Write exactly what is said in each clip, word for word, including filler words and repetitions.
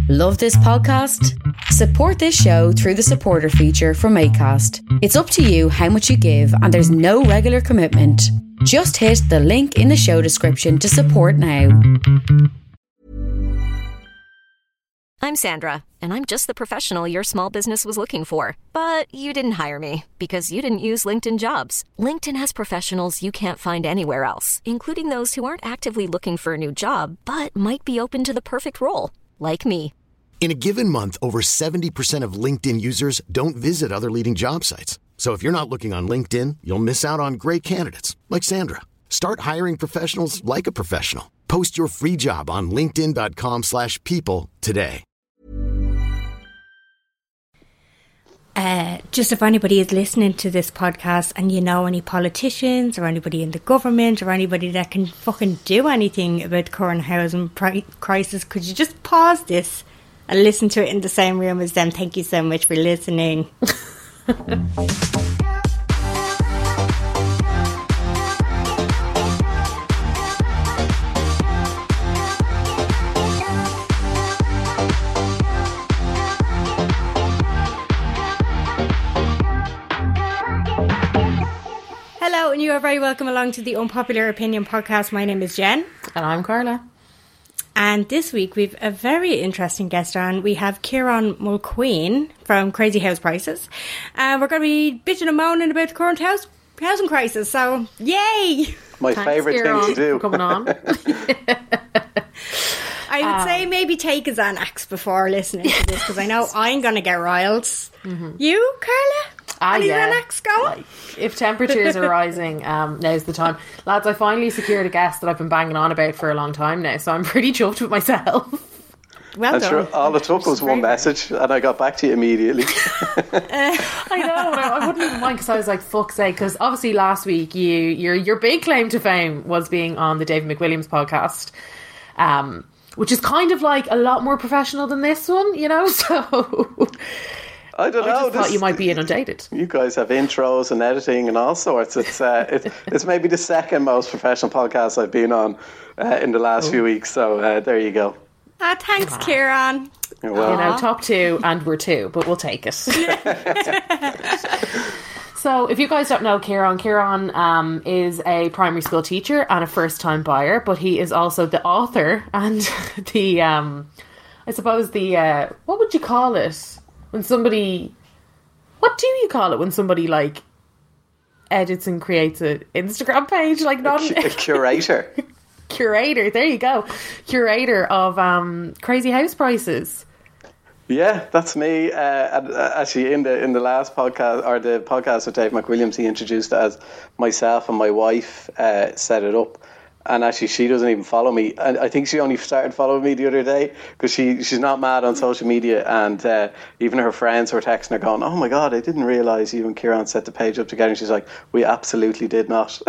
Love this podcast? Support this show through the supporter feature from Acast. It's up to you how much you give and there's no regular commitment. Just hit the link in the show description to support now. I'm Sandra, and I'm just the professional your small business was looking for. But you didn't hire me because you didn't use LinkedIn Jobs. LinkedIn has professionals you can't find anywhere else, including those who aren't actively looking for a new job, but might be open to the perfect role, like me. In a given month, over seventy percent of LinkedIn users don't visit other leading job sites. So if you're not looking on LinkedIn, you'll miss out on great candidates like Sandra. Start hiring professionals like a professional. Post your free job on linkedin.com slash people today. Uh, just if anybody is listening to this podcast and you know any politicians or anybody in the government or anybody that can fucking do anything about the current housing pri- crisis, could you just pause this and listen to it in the same room as them? Thank you so much for listening. Hello, and you are very welcome along to the Unpopular Opinion podcast. My name is Jen. And I'm Carla. And this week we've a very interesting guest on. We have Kieran Mulqueen from Crazy House Prices. And uh, we're going to be bitching and moaning about the current house housing crisis. So, yay! My favourite thing to do. Coming on. I would um, say maybe take a Xanax before listening to this, because I know I'm going to get riled. Mm-hmm. You, Carla? Ah, Any yeah. Xanax going? Like, if temperatures are rising, um, now's the time. Lads, I finally secured a guest that I've been banging on about for a long time now, so I'm pretty chuffed with myself. Well and done. Sure, all it took was one message and I got back to you immediately. uh, I know, I wouldn't even mind, because I was like, fuck's sake, because obviously last week you your your big claim to fame was being on the David McWilliams podcast, um, which is kind of like a lot more professional than this one, you know, so... I don't know. I just this, thought you might be inundated. You guys have intros and editing and all sorts. It's uh, it, it's maybe the second most professional podcast I've been on uh, in the last oh. few weeks. So uh, there you go. Ah, thanks, ah. Kieran. You're welcome. You know, top two, and we're two, but we'll take it. So, if you guys don't know Kieran, Kieran um, is a primary school teacher and a first-time buyer, but he is also the author and the, um, I suppose the, uh, what would you call it? When somebody, what do you call it when somebody like edits and creates an Instagram page? Like not a, a curator. Curator, there you go. Curator of um, Crazy House Prices. Yeah, that's me. Uh, uh, actually, in the in the last podcast or the podcast with Dave McWilliams, he introduced it as myself and my wife uh, set it up. And actually, she doesn't even follow me. And I think she only started following me the other day because she, she's not mad on social media. And uh, even her friends were texting her going, oh my God, I didn't realise you and Kieran set the page up together. And she's like, we absolutely did not.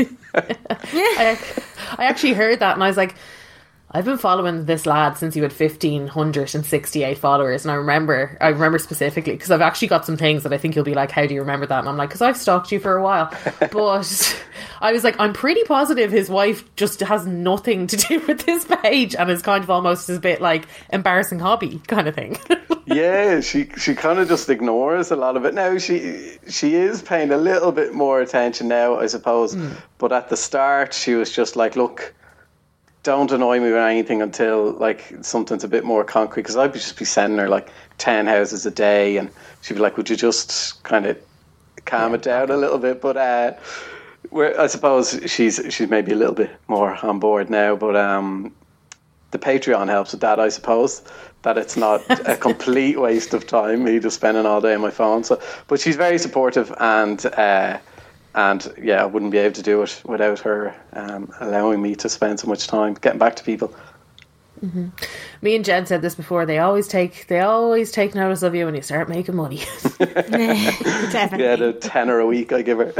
I, I actually heard that and I was like, I've been following this lad since he had one thousand five hundred sixty-eight followers, and I remember I remember specifically because I've actually got some things that I think he'll be like, how do you remember that? And I'm like, because I've stalked you for a while. But I was like, I'm pretty positive his wife just has nothing to do with this page and is kind of almost a bit like embarrassing hobby kind of thing. Yeah, she she kind of just ignores a lot of it. Now she she is paying a little bit more attention now, I suppose. Mm. But at the start she was just like, look, don't annoy me with anything until like something's a bit more concrete, because I'd just be sending her like ten houses a day and she'd be like, would you just kind of calm yeah, it down okay. a little bit? But uh where I suppose she's she's maybe a little bit more on board now, but um the Patreon helps with that, I suppose, that it's not a complete waste of time me just spending all day on my phone. So but she's very supportive, and uh And yeah, I wouldn't be able to do it without her um, allowing me to spend so much time getting back to people. Mm-hmm. Me and Jen said this before. They always take they always take notice of you when you start making money. Definitely. Yeah, the tenner a week I give her.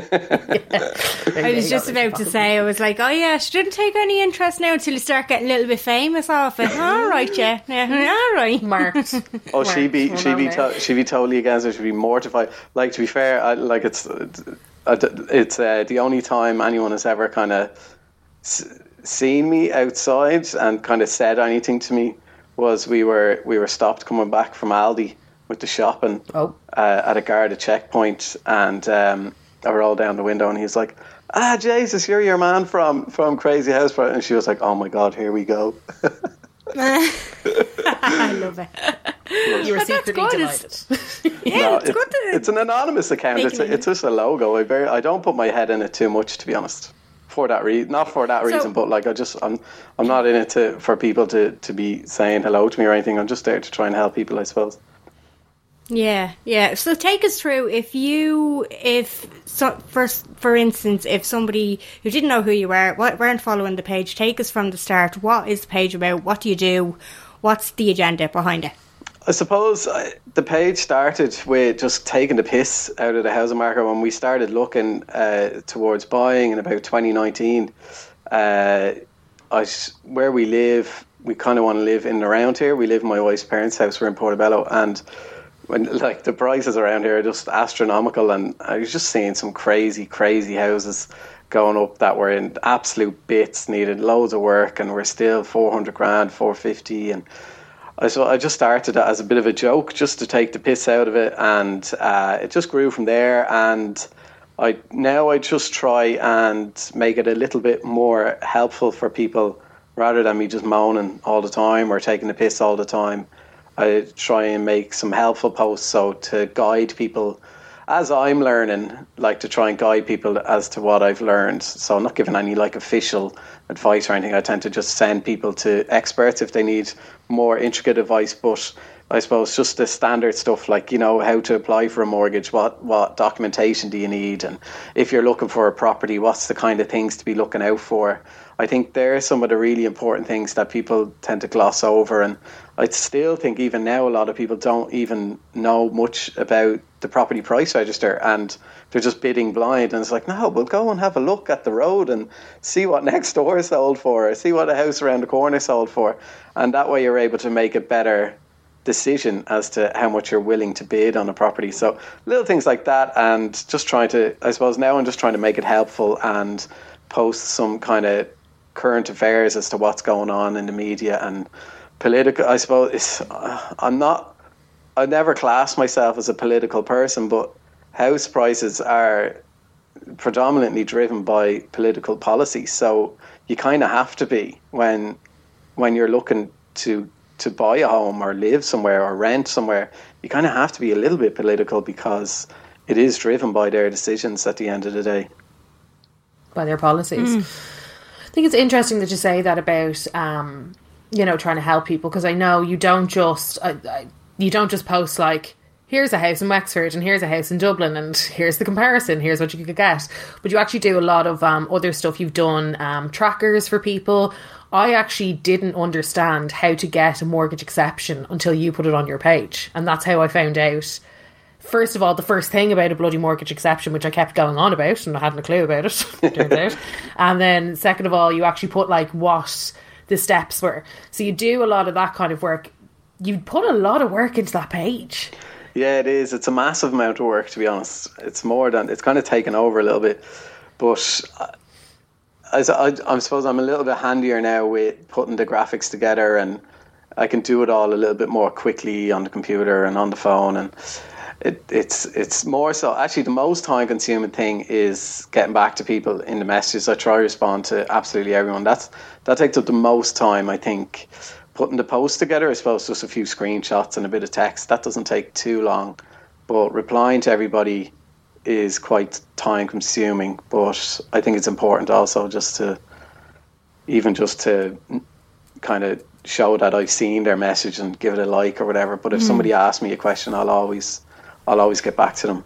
Yeah. I was just about to say, I was like, oh yeah, she didn't take any interest now until you start getting a little bit famous off it. All right, yeah, yeah, all right. Marked. Oh, Marked. she'd be she'd be to, she'd be totally against it. She'd be mortified. Like, to be fair, I, like it's it's uh, the only time anyone has ever kind of seen me outside and kind of said anything to me was we were we were stopped coming back from Aldi with the shopping oh. uh, at a guarded checkpoint, and um, I rolled down the window, and he's like, "Ah, Jesus, you're your man from from Crazy House Party," and she was like, "Oh my God, here we go." I love it. You were But that's secretly good. delighted. Yeah, No, it's, good to it's an anonymous account. make It's, it- it's just a logo. I very, I don't put my head in it too much, to be honest. For that reason, not for that reason, but like I just, I'm, I'm not in it to for people to, to be saying hello to me or anything. I'm just there to try and help people, I suppose. Yeah, yeah. So take us through, if you, if, so, for, for instance, if somebody who didn't know who you were, wa- weren't following the page, take us from the start. What is the page about? What do you do? What's the agenda behind it? I suppose uh, the page started with just taking the piss out of the housing market when we started looking uh, towards buying in about twenty nineteen. Uh, I, s- where we live, we kind of want to live in and around here. We live in my wife's parents' house. We're in Portobello, and when like the prices around here are just astronomical, and I was just seeing some crazy, crazy houses going up that were in absolute bits, needed loads of work, and we're still four hundred grand, four fifty, and I so I just started it as a bit of a joke, just to take the piss out of it, and uh, it just grew from there. And I now I just try and make it a little bit more helpful for people, rather than me just moaning all the time or taking the piss all the time. I try and make some helpful posts, so to guide people as I'm learning, like to try and guide people as to what I've learned. So I'm not giving any like official advice or anything. I tend to just send people to experts if they need more intricate advice. But I suppose just the standard stuff, like, you know, how to apply for a mortgage, what, what documentation do you need? And if you're looking for a property, what's the kind of things to be looking out for? I think there are some of the really important things that people tend to gloss over. And I still think even now a lot of people don't even know much about the property price register, and they're just bidding blind. And it's like, no, we'll go and have a look at the road and see what next door is sold for, or see what a house around the corner is sold for. And that way you're able to make a better decision as to how much you're willing to bid on a property. So little things like that, and just trying to, I suppose now I'm just trying to make it helpful and post some kind of current affairs as to what's going on in the media and political. I suppose it's, uh, I'm not, I never class myself as a political person, but house prices are predominantly driven by political policy. So you kind of have to be when when you're looking to to buy a home or live somewhere or rent somewhere. You kind of have to be a little bit political, because it is driven by their decisions at the end of the day. By their policies. Mm. I think it's interesting that you say that about, um, you know, trying to help people, because I know you don't just I, I, you don't just post like, here's a house in Wexford and here's a house in Dublin and here's the comparison, here's what you could get. But you actually do a lot of um, other stuff. You've done um, trackers for people. I actually didn't understand how to get a mortgage exception until you put it on your page. And that's how I found out. First of all, the first thing about a bloody mortgage exception, which I kept going on about and I hadn't a clue about it, turns out. And then second of all, you actually put like what the steps were. So you do a lot of that kind of work. You put a lot of work into that page. Yeah, it is. It's a massive amount of work, to be honest. It's more than, it's kind of taken over a little bit. But I, I, I suppose I'm a little bit handier now with putting the graphics together, and I can do it all a little bit more quickly on the computer and on the phone. And it, it's it's more so, actually the most time consuming thing is getting back to people in the messages. I try to respond to absolutely everyone. That's That takes up the most time, I think. Putting the post together, I suppose just a few screenshots and a bit of text, that doesn't take too long. But replying to everybody is quite time consuming. But I think it's important also just to, even just to kind of show that I've seen their message and give it a like or whatever. But if mm. somebody asks me a question, I'll always, I'll always get back to them.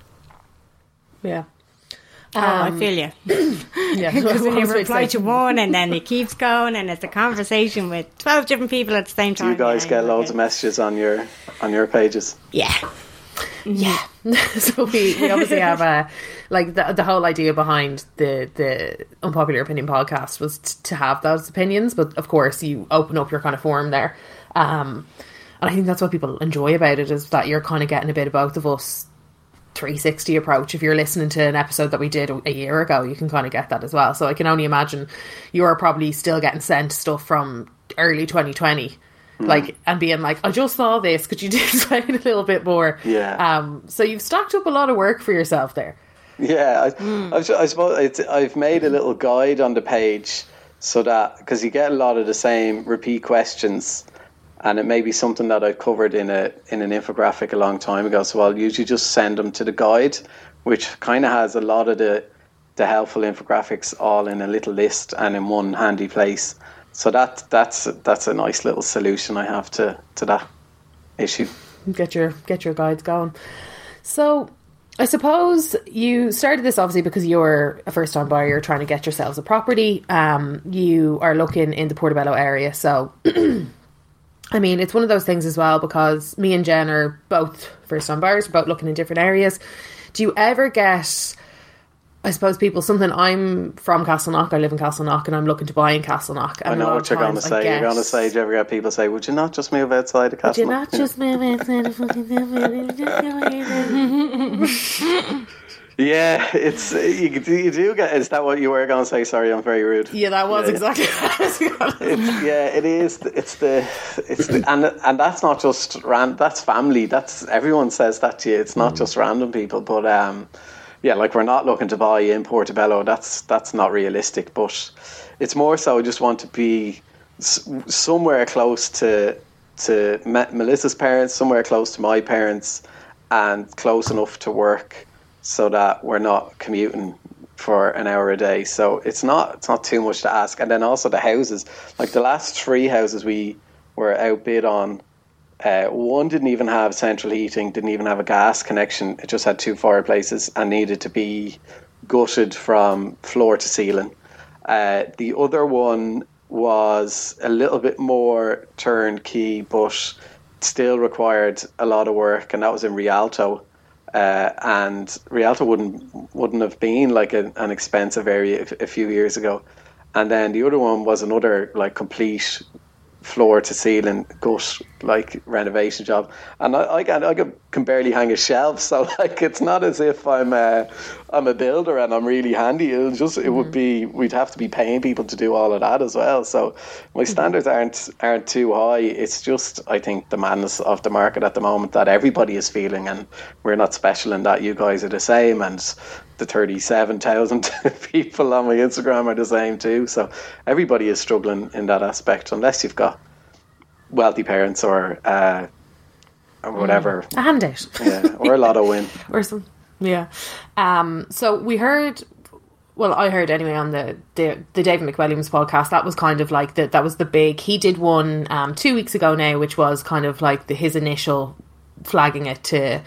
Yeah. Oh, um, I feel you. Yeah, because when you reply to one and then it keeps going and it's a conversation with twelve different people at the same time. Do you guys yeah, get loads of messages on your on your pages? Yeah. Yeah. So we, we obviously have a, like the the whole idea behind the the Unpopular Opinion podcast was t- to have those opinions, but of course you open up your kind of forum there. Um, and I think that's what people enjoy about it, is that you're kind of getting a bit of both of us three sixty approach. If you're listening to an episode that we did a year ago, you can kind of get that as well. So I can only imagine you're probably still getting sent stuff from early twenty twenty like, and being like, I just saw this, could you explain a little bit more? Yeah. Um, so you've stacked up a lot of work for yourself there. Yeah, I, mm. I've, I suppose it's, I've made a little guide on the page so that, because you get a lot of the same repeat questions, and it may be something that I covered in a in an infographic a long time ago. So I'll usually just send them to the guide, which kind of has a lot of the the helpful infographics all in a little list and in one handy place. So that that's that's a nice little solution I have to, to that issue. Get your get your guides going. So I suppose you started this obviously because you're a first time buyer, you're trying to get yourselves a property. Um, you are looking in the Portobello area. So I mean, it's one of those things as well, because me and Jen are both first time buyers, we're both looking in different areas. Do you ever get, I suppose, people, something, I'm from Castleknock, I live in Castleknock, and I'm looking to buy in Castleknock. I know what you're going to say. You're going to say, do you ever get people say, would you not just move outside of Castleknock? Would you not just move outside of fucking Yeah, it's you, you do get. Is that what you were going to say? Sorry, I'm very rude. Yeah, that was yeah, exactly what I was going to say. It's, yeah, it is. It's the it's the, and and that's not just ran. That's family. That's everyone says that to you. It's not mm. just random people. But um, yeah, like we're not looking to buy in Portobello. That's that's not realistic. But it's more so I just want to be s- somewhere close to to Melissa's parents, somewhere close to my parents, and close enough to work, so that we're not commuting for an hour a day. So it's not it's not too much to ask. And then also the houses, like the last three houses we were outbid on, uh, one didn't even have central heating, didn't even have a gas connection. It just had two fireplaces and needed to be gutted from floor to ceiling. Uh, the other one was a little bit more turnkey, but still required a lot of work, and that was in Rialto. Uh, and Rialto wouldn't wouldn't have been like a, an expensive area a, a few years ago. And then the other one was another like complete floor to ceiling gut like renovation job. And I, I can I can barely hang a shelf, so like it's not as if I'm a, I'm a builder and I'm really handy. It'll just it would be we'd have to be paying people to do all of that as well. So my standards aren't aren't too high. It's just I think the madness of the market at the moment that everybody is feeling, and we're not special in that. You guys are the same, and the thirty-seven thousand people on my Instagram are the same too. So everybody is struggling in that aspect, unless you've got wealthy parents or uh, or whatever. A handout. Yeah, or a lotto win. Or some, yeah. Um, so we heard, well, I heard anyway on the, the, the David McWilliams podcast, that was kind of like, the, that was the big, he did one um, two weeks ago now, which was kind of like the, his initial flagging it to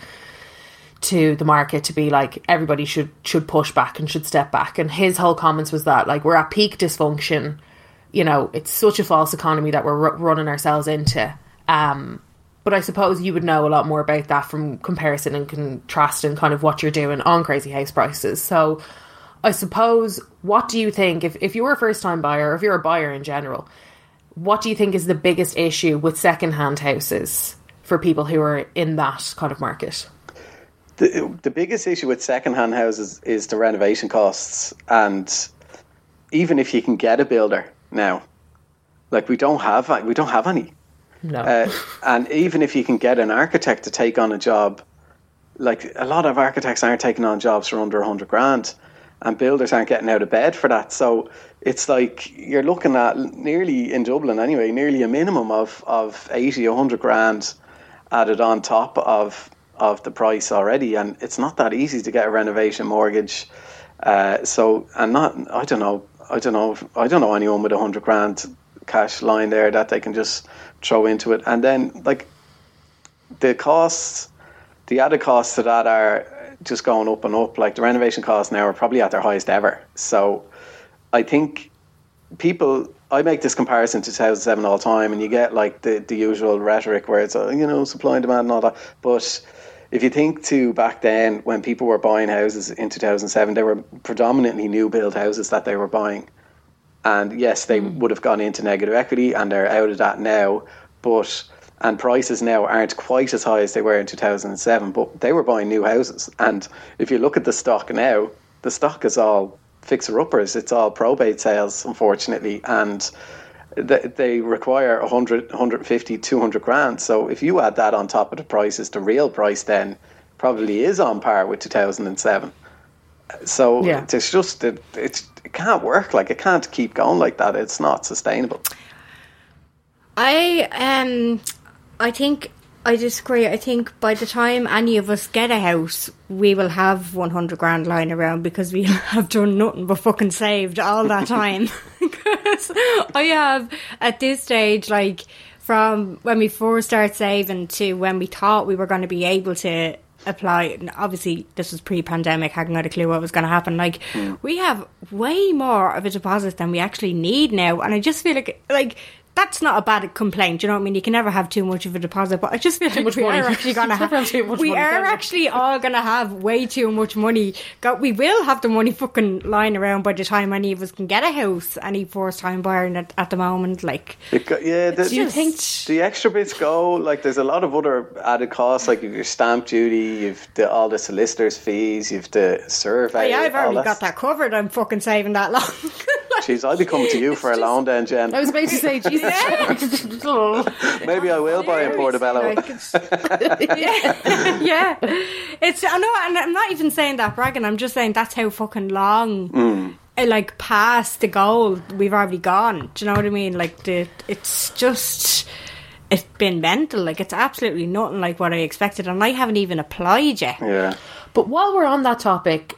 to the market to be like everybody should should push back and should step back. And his whole comments was that like we're at peak dysfunction, you know, it's such a false economy that we're r- running ourselves into. Um, but I suppose you would know a lot more about that from comparison and contrast and kind of what you're doing on Crazy House Prices. So I suppose, what do you think, if, if you're a first time buyer, or if you're a buyer in general, what do you think is the biggest issue with second-hand houses for people who are in that kind of market? The, the biggest issue with second-hand houses is the renovation costs. And even if you can get a builder now, like we don't have we don't have any. No. Uh, and even if you can get an architect to take on a job, like a lot of architects aren't taking on jobs for under a hundred grand, and builders aren't getting out of bed for that. So it's like you're looking at nearly, in Dublin anyway, nearly a minimum of of eighty, a hundred grand added on top of of the price already, and it's not that easy to get a renovation mortgage. Uh, so, and not, I don't know, I don't know, I don't know anyone with a hundred grand cash line there that they can just throw into it. And then, like, the costs, the added costs to that are just going up and up. Like the renovation costs now are probably at their highest ever. So, I think people, I make this comparison to two thousand seven all the time, and you get like the the usual rhetoric where it's uh, you know, supply and demand and all that, but if you think to back then when people were buying houses in two thousand seven, they were predominantly new build houses that they were buying. And yes, they mm. would have gone into negative equity and they're out of that now. But and prices now aren't quite as high as they were in two thousand seven, but they were buying new houses. And if you look at the stock now, the stock is all fixer-uppers. It's all probate sales, unfortunately. And they, they require one hundred, one hundred fifty, two hundred grand. So if you add that on top of the prices, the real price then probably is on par with two thousand seven. So yeah. it's just, it, it's, it can't work. Like, it can't keep going like that. It's not sustainable. I um, I think I disagree. I think by the time any of us get a house, we will have one hundred grand lying around because we have done nothing but fucking saved all that time. Because I have, at this stage, like, from when we first started saving to when we thought we were going to be able to apply, and obviously this was pre-pandemic, hadn't got a clue what was going to happen, like, mm. we have way more of a deposit than we actually need now, and I just feel like, like, that's not a bad complaint, you know what I mean? You can never have too much of a deposit, but I just feel like we money. are actually going to have, have too much we money, are actually all going to have way too much money. We will have the money fucking lying around by the time any of us can get a house, any first time buyer at, at the moment, like. Got, yeah, the, do you think the extra bits go, like, there's a lot of other added costs, like you've your stamp duty, you've the, all the solicitor's fees, you've the survey. Oh, yeah, I've already got that covered. I'm fucking saving that long. Jeez, I'll be coming to you for a loan then, Jen. I was about to say, Jesus. Yeah. Maybe I will buy in Portobello. Like yeah. yeah. It's, I know, and I'm not even saying that bragging, I'm just saying that's how fucking long, mm. like, past the goal we've already gone. Do you know what I mean? Like, the it's just, it's been mental. Like, it's absolutely nothing like what I expected, and I haven't even applied yet. Yeah. But while we're on that topic,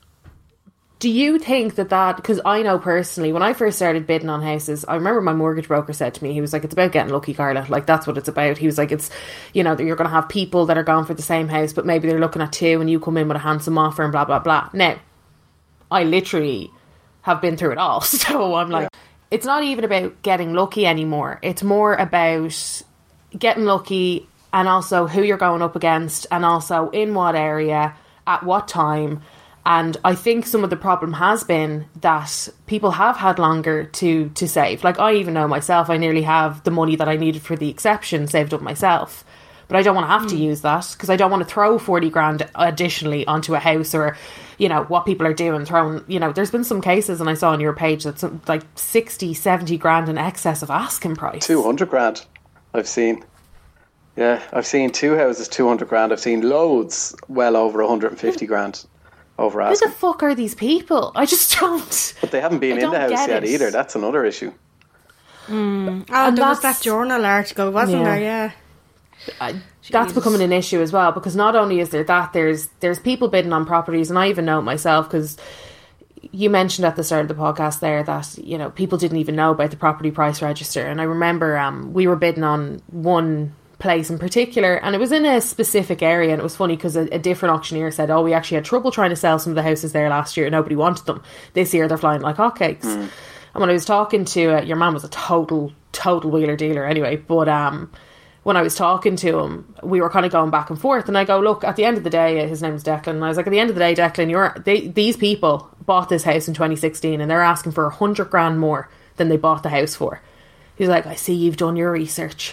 do you think that that, because I know personally, when I first started bidding on houses, I remember my mortgage broker said to me, he was like, it's about getting lucky, Carla. Like, that's what it's about. He was like, it's, you know, you're going to have people that are going for the same house, but maybe they're looking at two and you come in with a handsome offer and blah, blah, blah. Now, I literally have been through it all. So I'm like, yeah. It's not even about getting lucky anymore. It's more about getting lucky and also who you're going up against and also in what area, at what time. And I think some of the problem has been that people have had longer to, to save. Like, I even know myself, I nearly have the money that I needed for the exception saved up myself. But I don't want to have mm. to use that because I don't want to throw forty grand additionally onto a house or, you know, what people are doing. Throwing, you know, there's been some cases, and I saw on your page, that's like sixty, seventy grand in excess of asking price. two hundred grand I've seen. Yeah, I've seen two houses, two hundred grand. I've seen loads well over one hundred fifty grand. Over Who the fuck are these people? I just don't. But they haven't been I in the house yet it. either. That's another issue. Mm. Oh, and there was that journal article, wasn't yeah. there? Yeah. Uh, that's becoming an issue as well, because not only is there that, there's there's people bidding on properties, and I even know it myself, because you mentioned at the start of the podcast there that, you know, people didn't even know about the property price register. And I remember um, we were bidding on one place in particular, and it was in a specific area, and it was funny because a, a different auctioneer said, oh, we actually had trouble trying to sell some of the houses there last year, nobody wanted them. This year they're flying like hotcakes. Mm. And when I was talking to uh, your man was a total total wheeler dealer anyway, but um when I was talking to him, we were kind of going back and forth, and I go, look, at the end of the day, his name's Declan, and I was like, at the end of the day, Declan, you're they, these people bought this house in twenty sixteen and they're asking for a hundred grand more than they bought the house for. He's like, I see you've done your research.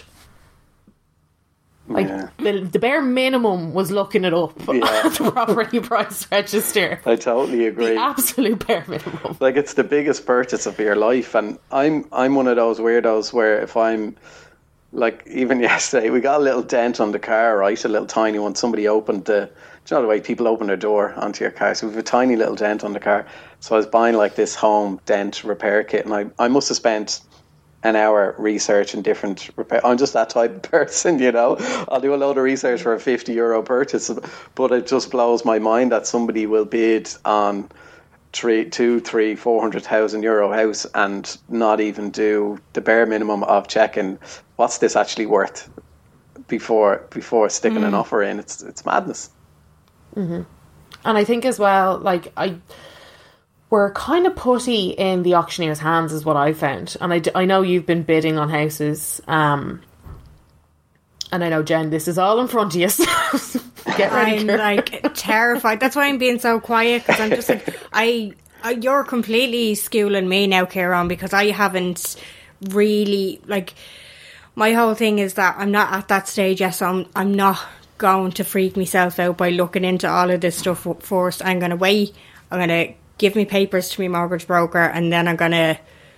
Like, yeah. the, the bare minimum was looking it up yeah. at the property price register. I totally agree. The absolute bare minimum. Like, it's the biggest purchase of your life, and I'm I'm one of those weirdos where if I'm, like, even yesterday, we got a little dent on the car, right? A little tiny one. Somebody opened the, do you know the way people open their door onto your car? So we have a tiny little dent on the car. So I was buying, like, this home dent repair kit, and I, I must have spent an hour researching different repair. I'm just that type of person, you know. I'll do a load of research for a fifty euro purchase, but it just blows my mind that somebody will bid on three, two, three, four hundred thousand euro house and not even do the bare minimum of checking what's this actually worth before before sticking mm. an offer in. It's it's madness. Mm-hmm. And I think as well, like I. We're kind of putty in the auctioneer's hands is what I found. And I, I know you've been bidding on houses. Um, and I know, Jen, this is all in front of you. So get ready. I'm like terrified. That's why I'm being so quiet. Because I'm just like, I, I, you're completely schooling me now, Kieran, because I haven't really, like, my whole thing is that I'm not at that stage yet. So I'm, I'm not going to freak myself out by looking into all of this stuff first. I'm going to wait. I'm going to give me papers to my mortgage broker, and then I'm going to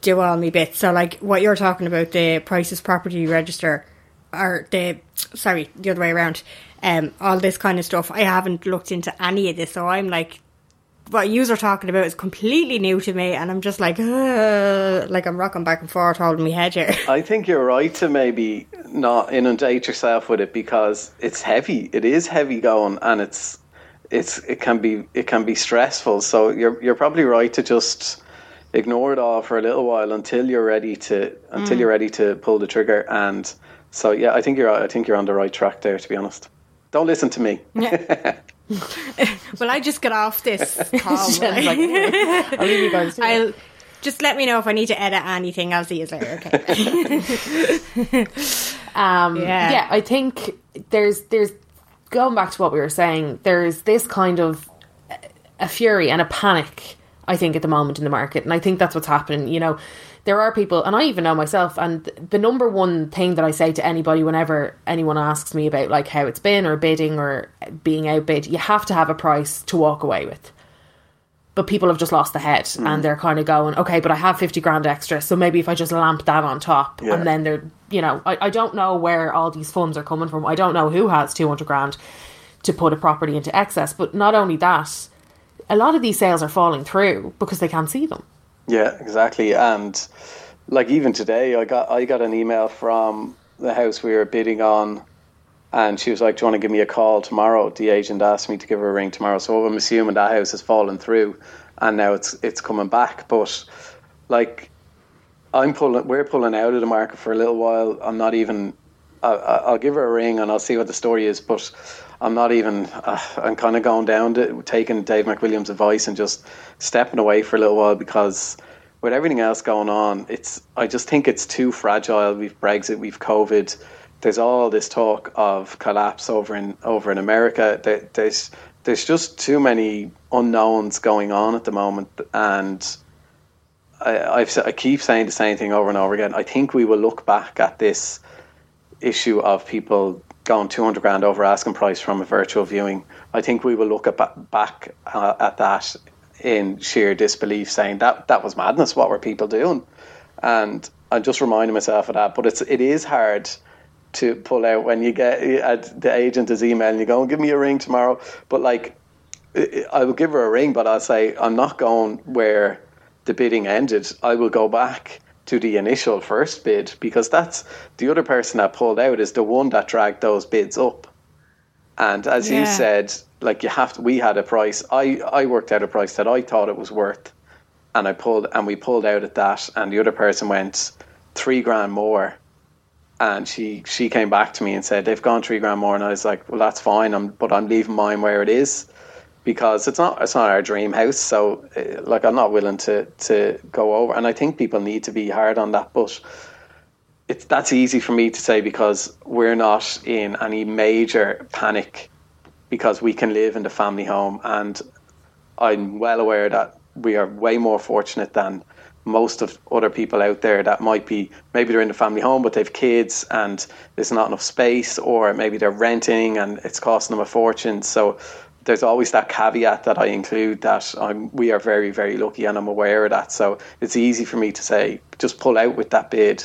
do all my bits. So like what you're talking about, the Prices Property Register, or the, sorry, the other way around, um, all this kind of stuff, I haven't looked into any of this, so I'm like, what you are talking about is completely new to me, and I'm just like, uh, like I'm rocking back and forth holding my head here. I think you're right to maybe not inundate yourself with it, because it's heavy. It is heavy going, and it's it's it can be it can be stressful. So you're you're probably right to just ignore it all for a little while until you're ready to until mm. you're ready to pull the trigger. And so yeah, I think you're I think you're on the right track there, to be honest. Don't listen to me. Yeah. Well, I just got off this call. Right? Like, I'll leave you guys to I'll just let me know if I need to edit anything. I'll see you later. Okay. um, yeah. yeah, I think there's there's going back to what we were saying. There's this kind of a fury and a panic, I think, at the moment in the market, and I think that's what's happening. You know, there are people, and I even know myself, and the number one thing that I say to anybody whenever anyone asks me about like how it's been or bidding or being outbid, you have to have a price to walk away with. But people have just lost the head mm. and they're kind of going, okay, but I have fifty grand extra, so maybe if I just lamp that on top, yeah. and then they're, you know, I, I don't know where all these funds are coming from. I don't know who has two hundred grand to put a property into excess. But not only that, a lot of these sales are falling through because they can't see them. Yeah, exactly. And like even today, I got I got an email from the house we were bidding on, and she was like, do you want to give me a call tomorrow? The agent asked me to give her a ring tomorrow. So I'm assuming that house has fallen through and now it's it's coming back. But like I'm pulling, we're pulling out of the market for a little while. I'm not even, I, I'll give her a ring and I'll see what the story is. But I'm not even, uh, I'm kind of going down to taking Dave McWilliams' advice and just stepping away for a little while, because with everything else going on, it's, I just think it's too fragile. We've Brexit, we've COVID. There's all this talk of collapse over in over in America. There, there's there's just too many unknowns going on at the moment, and I, I've, I keep saying the same thing over and over again. I think we will look back at this issue of people going two hundred grand over asking price from a virtual viewing. I think we will look at back uh, at that in sheer disbelief, saying that that was madness. What were people doing? And I'm just reminding myself of that. But it's it is hard to pull out when you get uh, the agent is emailing you going, give me a ring tomorrow. But like, I will give her a ring, but I'll say I'm not going where the bidding ended. I will go back to the initial first bid, because that's the other person that pulled out is the one that dragged those bids up. And as yeah. you said, like you have to, we had a price. I, I worked out a price that I thought it was worth, and I pulled and we pulled out at that, and the other person went three grand more. And she, she came back to me and said, they've gone three grand more. And I was like, well, that's fine. I'm, but I'm leaving mine where it is, because it's not it's not our dream house. So, uh, like, I'm not willing to, to go over. And I think people need to be hard on that. But it's that's easy for me to say, because we're not in any major panic, because we can live in the family home. And I'm well aware that we are way more fortunate than most of other people out there that might be, maybe they're in the family home but they've kids and there's not enough space, or maybe they're renting and it's costing them a fortune. So there's always that caveat that I include, that I'm, we are very, very lucky, and I'm aware of that. So it's easy for me to say, just pull out with that bid.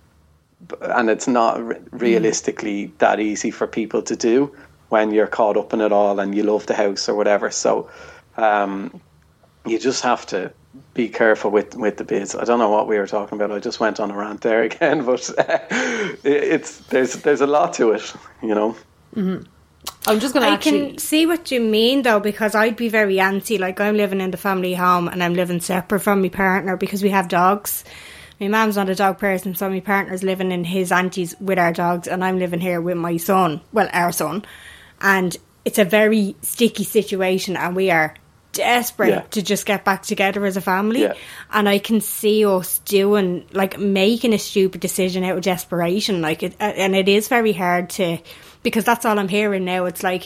And it's not realistically mm. that easy for people to do when you're caught up in it all and you love the house or whatever. So um, you just have to be careful with, with the bids. I don't know what we were talking about. I just went on a rant there again, but uh, it's there's there's a lot to it, you know. Mm-hmm. I'm just going to I actually... can see what you mean, though, because I'd be very antsy. Like, I'm living in the family home and I'm living separate from my partner because we have dogs. My mum's not a dog person, so my partner's living in his auntie's with our dogs, and I'm living here with my son, well, our son. And it's a very sticky situation, and we are desperate yeah. to just get back together as a family. Yeah. And I can see us doing, like, making a stupid decision out of desperation. Like, it, and it is very hard to, because that's all I'm hearing now. It's like,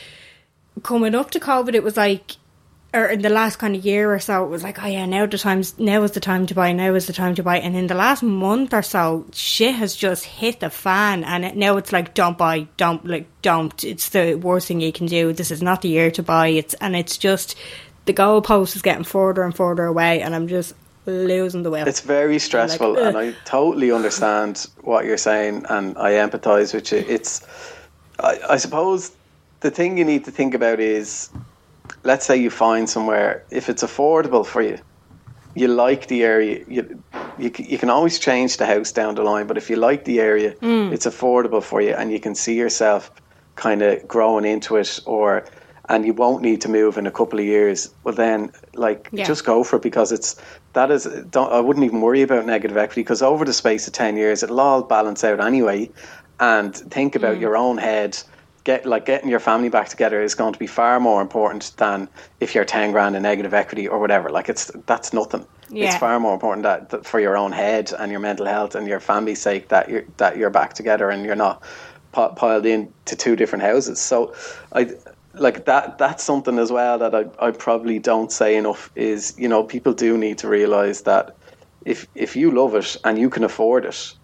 coming up to COVID, it was like, or in the last kind of year or so, it was like, oh yeah, now the time's, now is the time to buy, now is the time to buy. And in the last month or so, shit has just hit the fan, and it, now it's like, don't buy, don't, like, don't. It's the worst thing you can do. This is not the year to buy. It's, and it's just, the goalpost is getting further and further away, and I'm just, losing the will. It's very stressful, like, and I totally understand what you're saying, and I empathise with you. It's, I, I suppose, the thing you need to think about is, let's say you find somewhere, if it's affordable for you, you like the area, you, you, you can always change the house down the line, but if you like the area, mm. it's affordable for you, and you can see yourself kind of growing into it, or and you won't need to move in a couple of years, well then, like, yeah. just go for it, because it's, that is, don't, I wouldn't even worry about negative equity, because over the space of ten years, it'll all balance out anyway. And think about mm. your own head, get like getting your family back together is going to be far more important than if you're ten grand in negative equity or whatever. Like, it's, that's nothing. Yeah. It's far more important that, that for your own head and your mental health and your family's sake, that you're, that you're back together and you're not piled into two different houses. So I, like that, that's something as well that I, I probably don't say enough is, you know, people do need to realise that if if you love it and you can afford it,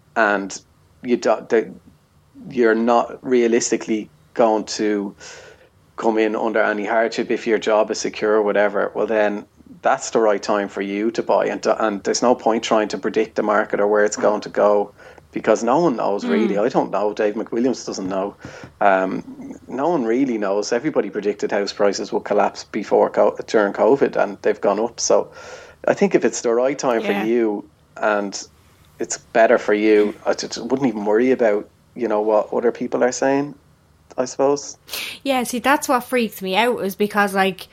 and you do, you're not realistically going to come in under any hardship if your job is secure or whatever, well then that's the right time for you to buy. And, to, and there's no point trying to predict the market or where it's going to go, because no one knows really. Mm. I don't know. Dave McWilliams doesn't know. Um, no one really knows. Everybody predicted house prices would collapse before during COVID, and they've gone up. So I think if it's the right time yeah. for you and it's better for you, I just wouldn't even worry about, you know, what other people are saying, I suppose. Yeah, see, that's what freaks me out, is because, like,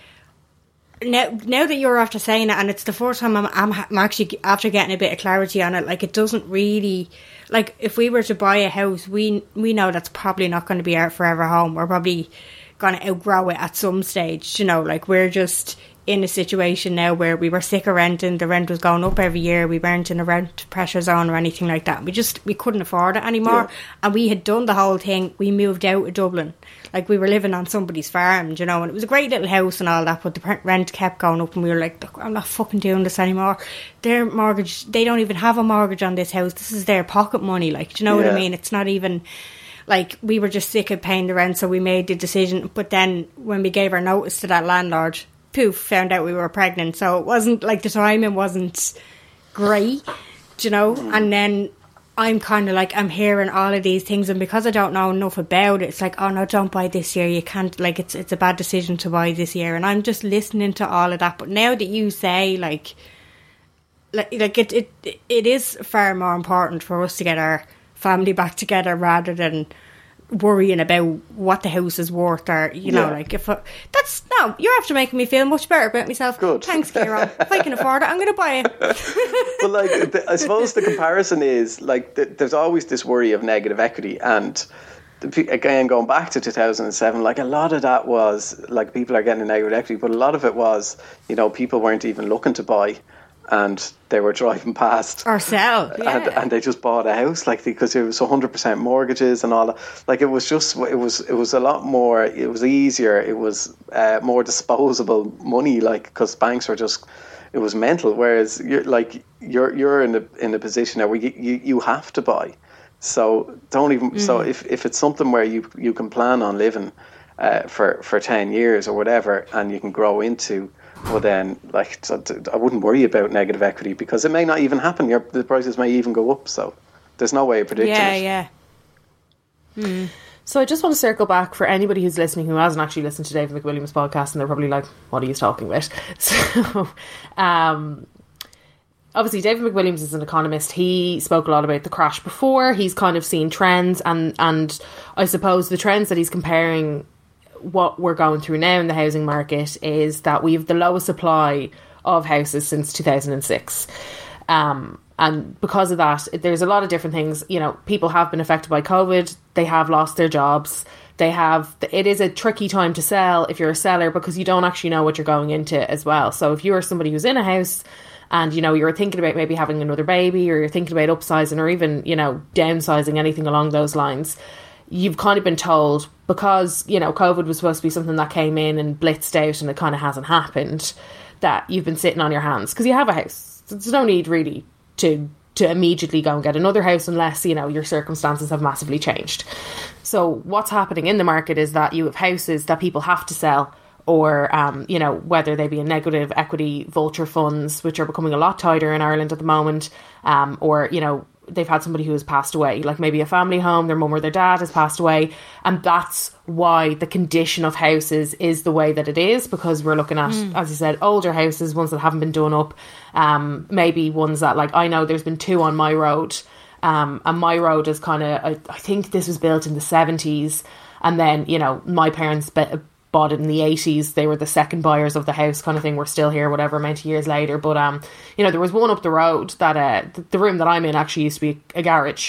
Now, now that you're after saying it, and it's the first time I'm, I'm, I'm actually after getting a bit of clarity on it, like, it doesn't really, like, if we were to buy a house, we we know that's probably not going to be our forever home. We're probably going to outgrow it at some stage, you know, like, we're just in a situation now where we were sick of renting, the rent was going up every year, we weren't in a rent pressure zone or anything like that. We just, we couldn't afford it anymore. Yeah. And we had done the whole thing, we moved out of Dublin. Like, we were living on somebody's farm, you know, and it was a great little house and all that, but the rent kept going up, and we were like, look, I'm not fucking doing this anymore. Their mortgage, they don't even have a mortgage on this house. This is their pocket money, like, do you know yeah. what I mean? It's not even, like, we were just sick of paying the rent, so we made the decision. But then when we gave our notice to that landlord, poof, found out we were pregnant. So it wasn't, like, the timing wasn't great, do you know? And then I'm kind of like, I'm hearing all of these things, and because I don't know enough about it, it's like, oh no, don't buy this year, you can't, like, it's it's a bad decision to buy this year. And I'm just listening to all of that. But now that you say, like, like, like it, it, it is far more important for us to get our family back together rather than worrying about what the house is worth, or, you know, yeah. like, if I, that's, no, you're after making me feel much better about myself. Good. Thanks, Kieran. If I can afford it, I'm going to buy it. Well, like, the, I suppose the comparison is, like, the, there's always this worry of negative equity, and the, again, going back to two thousand seven, like, a lot of that was, like, people are getting a negative equity, but a lot of it was, you know, people weren't even looking to buy, and they were driving past or sell, yeah. and, and they just bought a house, like, because it was one hundred percent mortgages and all that. Like, it was just, it was it was a lot more, it was easier, it was uh, more disposable money, like, because banks were just, it was mental. Whereas you're like you're you're in a in a position now where you, you, you have to buy. So don't even mm. so if, if it's something where you you can plan on living uh, for for ten years or whatever, and you can grow into, well then, like, I wouldn't worry about negative equity, because it may not even happen. Your the prices may even go up. So there's no way of predicting yeah, it. Yeah, yeah. Hmm. So I just want to circle back for anybody who's listening who hasn't actually listened to David McWilliams' podcast, and they're probably like, what are you talking about? So, um, obviously David McWilliams is an economist. He spoke a lot about the crash before. He's kind of seen trends, and, and I suppose the trends that he's comparing what we're going through now in the housing market is that we have the lowest supply of houses since two thousand six. Um, and because of that, there's a lot of different things. You know, people have been affected by COVID. They have lost their jobs. They have, it is a tricky time to sell if you're a seller, because you don't actually know what you're going into as well. So if you're somebody who's in a house and, you know, you're thinking about maybe having another baby, or you're thinking about upsizing, or even, you know, downsizing, anything along those lines, you've kind of been told, because, you know, COVID was supposed to be something that came in and blitzed out and it kind of hasn't happened, that you've been sitting on your hands because you have a house. There's no need really to to immediately go and get another house unless, you know, your circumstances have massively changed. So what's happening in the market is that you have houses that people have to sell, or, um, you know, whether they be in negative equity vulture funds, which are becoming a lot tighter in Ireland at the moment, um, or, you know, they've had somebody who has passed away, like maybe a family home, their mum or their dad has passed away. And that's why the condition of houses is the way that it is, because we're looking at, mm. as you said, older houses, ones that haven't been done up, um, maybe ones that, like, I know there's been two on my road, um, and my road is kind of, I, I think this was built in the seventies, and then, you know, my parents be- bought it in the eighties. They were the second buyers of the house, kind of thing. We're still here, whatever amount of years later. But, um, you know, there was one up the road that, uh, the, the room that I'm in actually used to be a garage.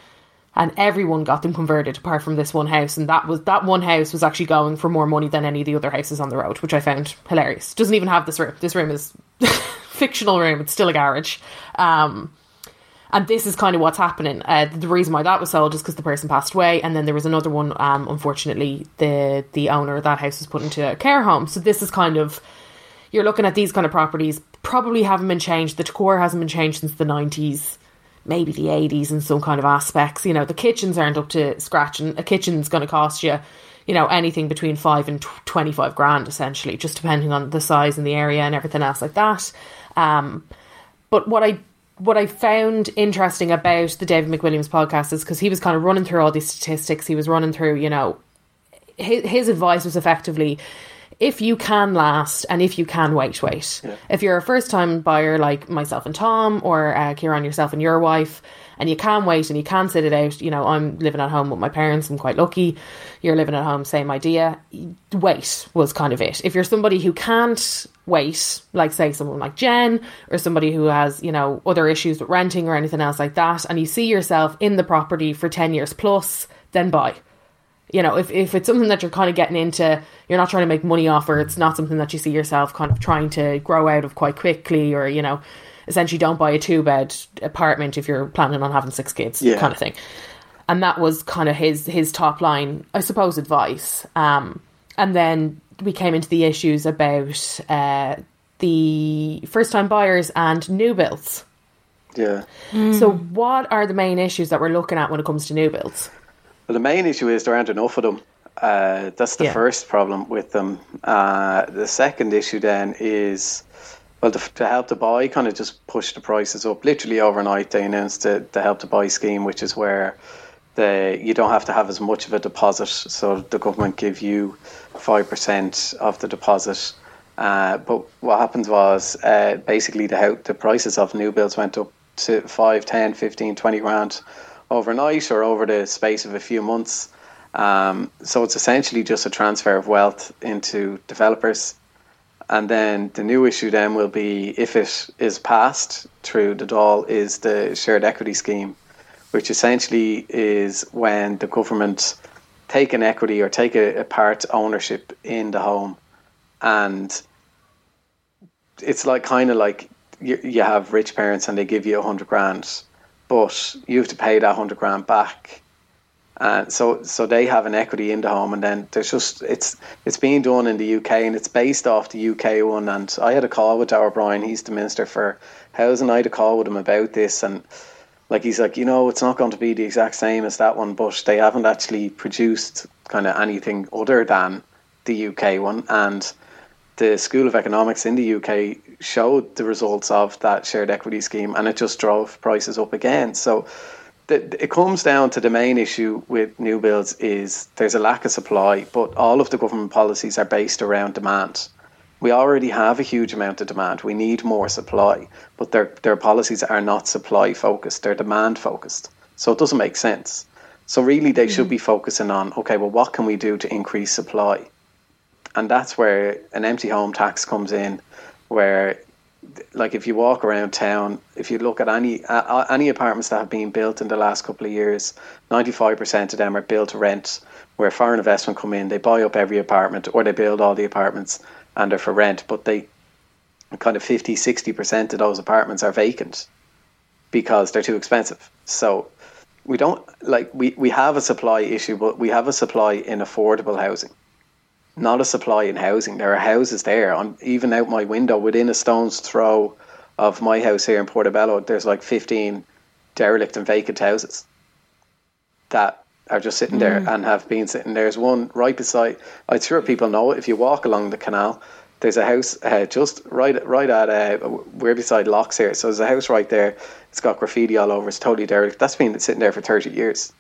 And everyone got them converted apart from this one house. And that was, that one house was actually going for more money than any of the other houses on the road, which I found hilarious. Doesn't even have this room. This room is fictional room. It's still a garage. Um, And this is kind of what's happening. Uh, the reason why that was sold is because the person passed away. And then there was another one, um, unfortunately, the the owner of that house was put into a care home. So this is kind of, you're looking at these kind of properties, probably haven't been changed. The decor hasn't been changed since the nineties, maybe the eighties in some kind of aspects. You know, the kitchens aren't up to scratch, and a kitchen's going to cost you, you know, anything between five and twenty-five grand, essentially, just depending on the size and the area and everything else like that. Um, but what I What I found interesting about the David McWilliams podcast is because he was kind of running through all these statistics. He was running through, you know, his, his advice was effectively, if you can last and if you can wait, wait. Yeah. If you're a first time buyer like myself and Tom, or uh, Kieran, yourself and your wife, and you can wait and you can sit it out, you know, I'm living at home with my parents, I'm quite lucky. You're living at home, same idea. Wait was kind of it. If you're somebody who can't wait, like say someone like Jen, or somebody who has, you know, other issues with renting or anything else like that, and you see yourself in the property for ten years plus, then buy. You know, if, if it's something that you're kind of getting into, you're not trying to make money off, or it's not something that you see yourself kind of trying to grow out of quite quickly, or, you know, essentially don't buy a two bed apartment if you're planning on having six kids, yeah. kind of thing. And that was kind of his, his top line, I suppose, advice. Um, and then we came into the issues about uh, the first time buyers and new builds. Yeah. Mm. So what are the main issues that we're looking at when it comes to new builds? Well, the main issue is there aren't enough of them. Uh, that's the yeah. first problem with them. Uh, the second issue then is, well, to, to help to buy, kind of just push the prices up. Literally overnight, they announced the, the Help to Buy scheme, which is where the you don't have to have as much of a deposit. So the government give you five percent of the deposit. Uh, but what happens was uh, basically the, how, the prices of new builds went up to five, ten, fifteen, twenty grand overnight, or over the space of a few months. Um, so it's essentially just a transfer of wealth into developers. And then the new issue then will be, if it is passed through the Dáil, is the shared equity scheme, which essentially is when the government take an equity or take a, a part ownership in the home. And it's like kind of like you, you have rich parents and they give you a hundred grand, but you have to pay that hundred grand back. And so, so they have an equity in the home, and then there's just it's it's being done in the U K, and it's based off the U K one. And I had a call with Darragh O'Brien, he's the Minister for Housing. I had a call with him about this, and like he's like, you know, it's not going to be the exact same as that one, but they haven't actually produced kind of anything other than the U K one. And the School of Economics in the U K showed the results of that shared equity scheme, and it just drove prices up again. So it comes down to the main issue with new builds is there's a lack of supply, but all of the government policies are based around demand. We already have a huge amount of demand. We need more supply, but their their policies are not supply focused, they're demand focused. So it doesn't make sense. So really they mm-hmm. should be focusing on, okay, well, what can we do to increase supply? And that's where an empty home tax comes in, where like if you walk around town, if you look at any uh, any apartments that have been built in the last couple of years, ninety-five percent of them are built to rent, where foreign investment come in, they buy up every apartment, or they build all the apartments and they're for rent, but they kind of fifty, sixty percent of those apartments are vacant because they're too expensive. So we don't like we, we have a supply issue, but we have a supply in affordable housing, not a supply in housing. There are houses there, on even out my window, within a stone's throw of my house here in Portobello, there's like fifteen derelict and vacant houses that are just sitting there and have been sitting. There's one right beside, I'm sure people know it, if you walk along the canal, there's a house uh, just right right at, uh, we're beside Locks here, so there's a house right there, it's got graffiti all over, it's totally derelict, that's been sitting there for thirty years.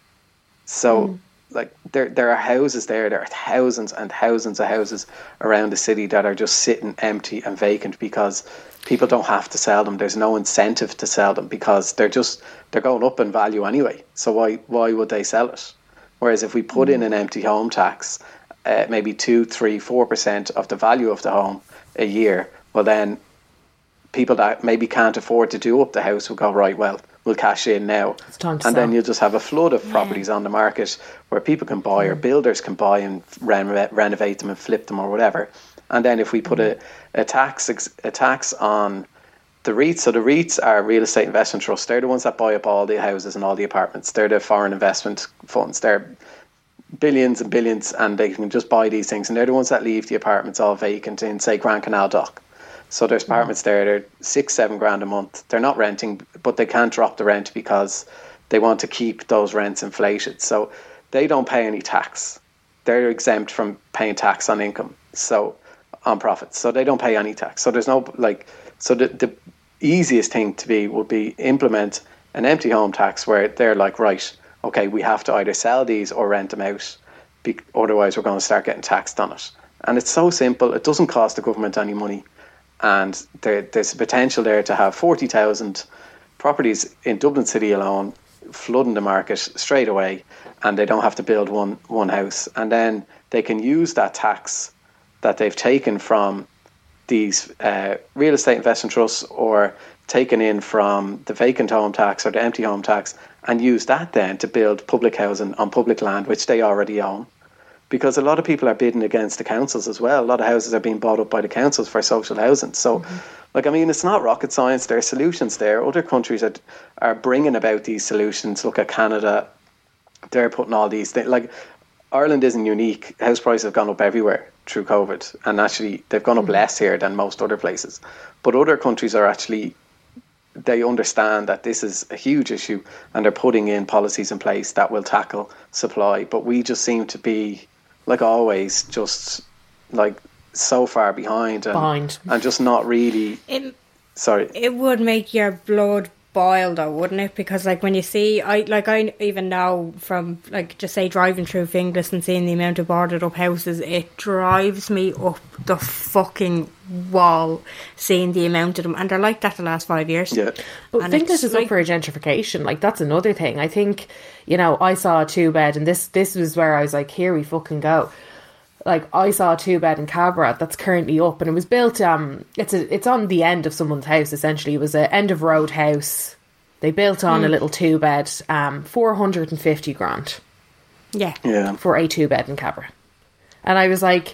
So mm. like there there are houses there, there are thousands and thousands of houses around the city that are just sitting empty and vacant because people don't have to sell them. There's no incentive to sell them because they're just, they're going up in value anyway. So why why would they sell it? Whereas if we put in an empty home tax, uh, maybe two, three, four percent of the value of the home a year, well then people that maybe can't afford to do up the house will go, right, well, we'll cash in now. It's time to and sell. Then you'll just have a flood of Yeah. properties on the market where people can buy or builders can buy and reno- renovate them and flip them or whatever. And then if we put a, a tax a tax on the REITs, so the REITs are real estate investment trusts. They're the ones that buy up all the houses and all the apartments. They're the foreign investment funds. They're billions and billions, and they can just buy these things. And they're the ones that leave the apartments all vacant in, say, Grand Canal Dock. So there's apartments there, they're six, seven grand a month. They're not renting, but they can't drop the rent because they want to keep those rents inflated. So they don't pay any tax. They're exempt from paying tax on income, so on profits. So they don't pay any tax. So there's no, like, so the, the easiest thing to be would be implement an empty home tax where they're like, right, okay, we have to either sell these or rent them out. Be, otherwise, we're going to start getting taxed on it. And it's so simple. It doesn't cost the government any money. And there, there's a potential there to have forty thousand properties in Dublin City alone flooding the market straight away, and they don't have to build one one house. And then they can use that tax that they've taken from these uh, real estate investment trusts or taken in from the vacant home tax or the empty home tax and use that then to build public housing on public land, which they already own. Because a lot of people are bidding against the councils as well. A lot of houses are being bought up by the councils for social housing. So, mm-hmm. like, I mean, it's not rocket science. There are solutions there. Other countries are, are bringing about these solutions. Look at Canada. They're putting all these things. Like, Ireland isn't unique. House prices have gone up everywhere through COVID. And actually, they've gone up mm-hmm. less here than most other places. But other countries are actually, they understand that this is a huge issue and they're putting in policies in place that will tackle supply. But we just seem to be, like always, just like so far behind and, behind. and just not really. It, sorry. It would make your blood boil though, wouldn't it? Because like when you see, I like I even now from like just say driving through Finglas and seeing the amount of boarded up houses, it drives me up the fucking wall seeing the amount of them, and they're like that the last five years. Yeah, but and Finglas is like, up for a gentrification. Like that's another thing. I think, you know, I saw a two bed, and this this was where I was like, here we fucking go. Like I saw a two bed in Cabra that's currently up, and it was built. Um, it's a it's on the end of someone's house. Essentially, it was a end of road house. They built on mm. a little two bed, um, four hundred and fifty grand. Yeah, yeah, for a two bed in Cabra, and I was like,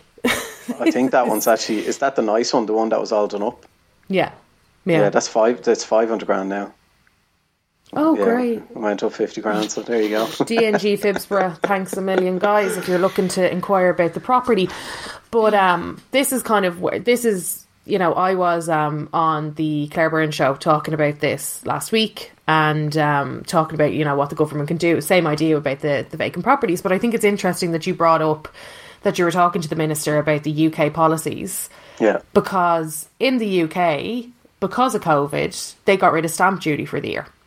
I think that one's actually, is that the nice one, the one that was all done up? Yeah, yeah, yeah that's five. That's five hundred grand now. Oh, yeah, great. It went up fifty grand, so there you go. D N G Phibsborough, thanks a million, guys, if you're looking to inquire about the property. But um, this is kind of where, this is, you know, I was um, on the Claire Byrne show talking about this last week and um, talking about, you know, what the government can do. Same idea about the, the vacant properties. But I think it's interesting that you brought up that you were talking to the minister about the U K policies. Yeah. Because in the U K, because of COVID, they got rid of stamp duty for the year.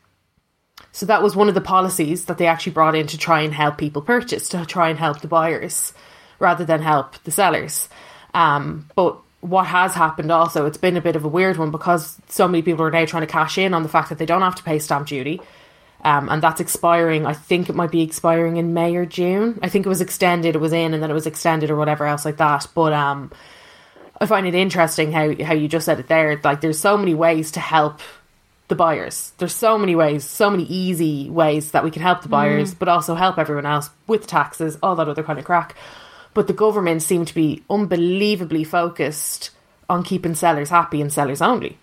So that was one of the policies that they actually brought in to try and help people purchase, to try and help the buyers rather than help the sellers. Um, but what has happened also, it's been a bit of a weird one because so many people are now trying to cash in on the fact that they don't have to pay stamp duty. Um, and that's expiring. I think it might be expiring in May or June. I think it was extended, it was in and then it was extended or whatever else like that. But um, I find it interesting how, how you just said it there. Like there's so many ways to help the buyers. There's so many ways, so many easy ways that we can help the buyers, mm. but also help everyone else with taxes, all that other kind of crack. But the government seem to be unbelievably focused on keeping sellers happy and sellers only.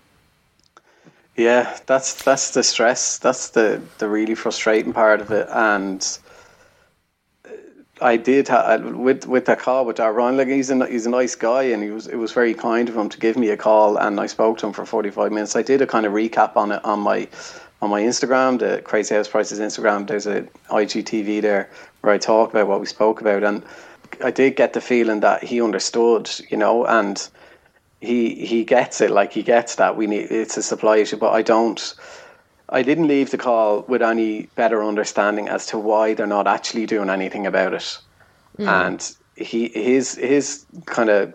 Yeah, that's that's the stress. That's the, the really frustrating part of it. And I did ha- with with that call with Ryan. Like he's a he's a nice guy, and he was it was very kind of him to give me a call. And I spoke to him for forty five minutes. I did a kind of recap on it on my on my Instagram, the Crazy House Prices Instagram. There's a I G T V there where I talk about what we spoke about, and I did get the feeling that he understood, you know, and he he gets it. Like, he gets that we need it's a supply issue, but I don't. I didn't leave the call with any better understanding as to why they're not actually doing anything about it. Mm. And he his his kind of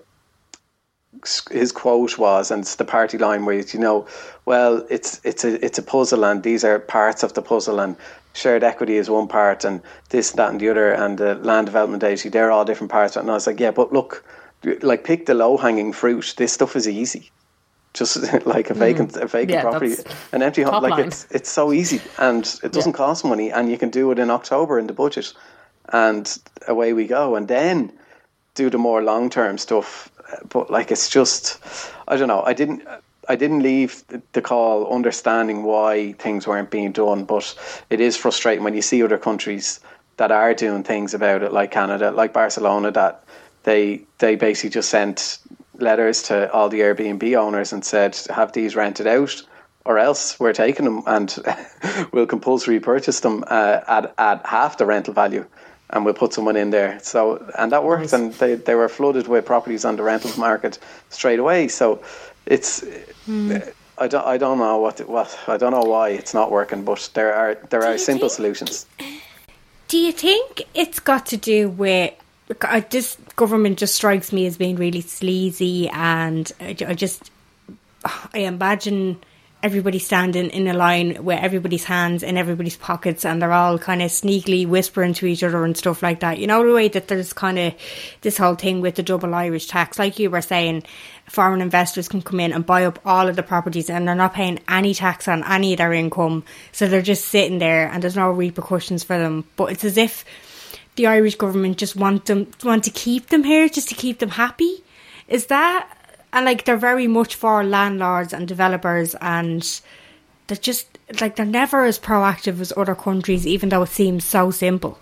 his quote was, and it's the party line was, you know, well, it's it's a it's a puzzle, and these are parts of the puzzle, and shared equity is one part, and this, that, and the other, and the land development agency, they're all different parts. And I was like, yeah, but look, like, pick the low hanging fruit. This stuff is easy. Just like a vacant mm. a vacant yeah, property, an empty home, like line. it's it's so easy, and it doesn't yeah. cost money, and you can do it in October in the budget, and away we go. And then do the more long term stuff. But like, it's just, I don't know. I didn't I didn't leave the call understanding why things weren't being done, but it is frustrating when you see other countries that are doing things about it, like Canada, like Barcelona, that they they basically just sent letters to all the Airbnb owners and said, have these rented out, or else we're taking them and we'll compulsory purchase them uh, at at half the rental value, and we'll put someone in there. So, and that worked, nice. And they, they were flooded with properties on the rentals market straight away. So it's mm. I don't I don't know what what I don't know why it's not working, but there are there are simple think, solutions. Do you think it's got to do with, I, this government just strikes me as being really sleazy, and I, I just I imagine everybody standing in a line with everybody's hands in everybody's pockets, and they're all kind of sneakily whispering to each other and stuff like that. You know, the way that there's kind of this whole thing with the double Irish tax, like you were saying, foreign investors can come in and buy up all of the properties, and they're not paying any tax on any of their income, so they're just sitting there and there's no repercussions for them. But it's as if the Irish government just want them want to keep them here, just to keep them happy. Is that? And like, they're very much for landlords and developers, and they're just like, they're never as proactive as other countries, even though it seems so simple.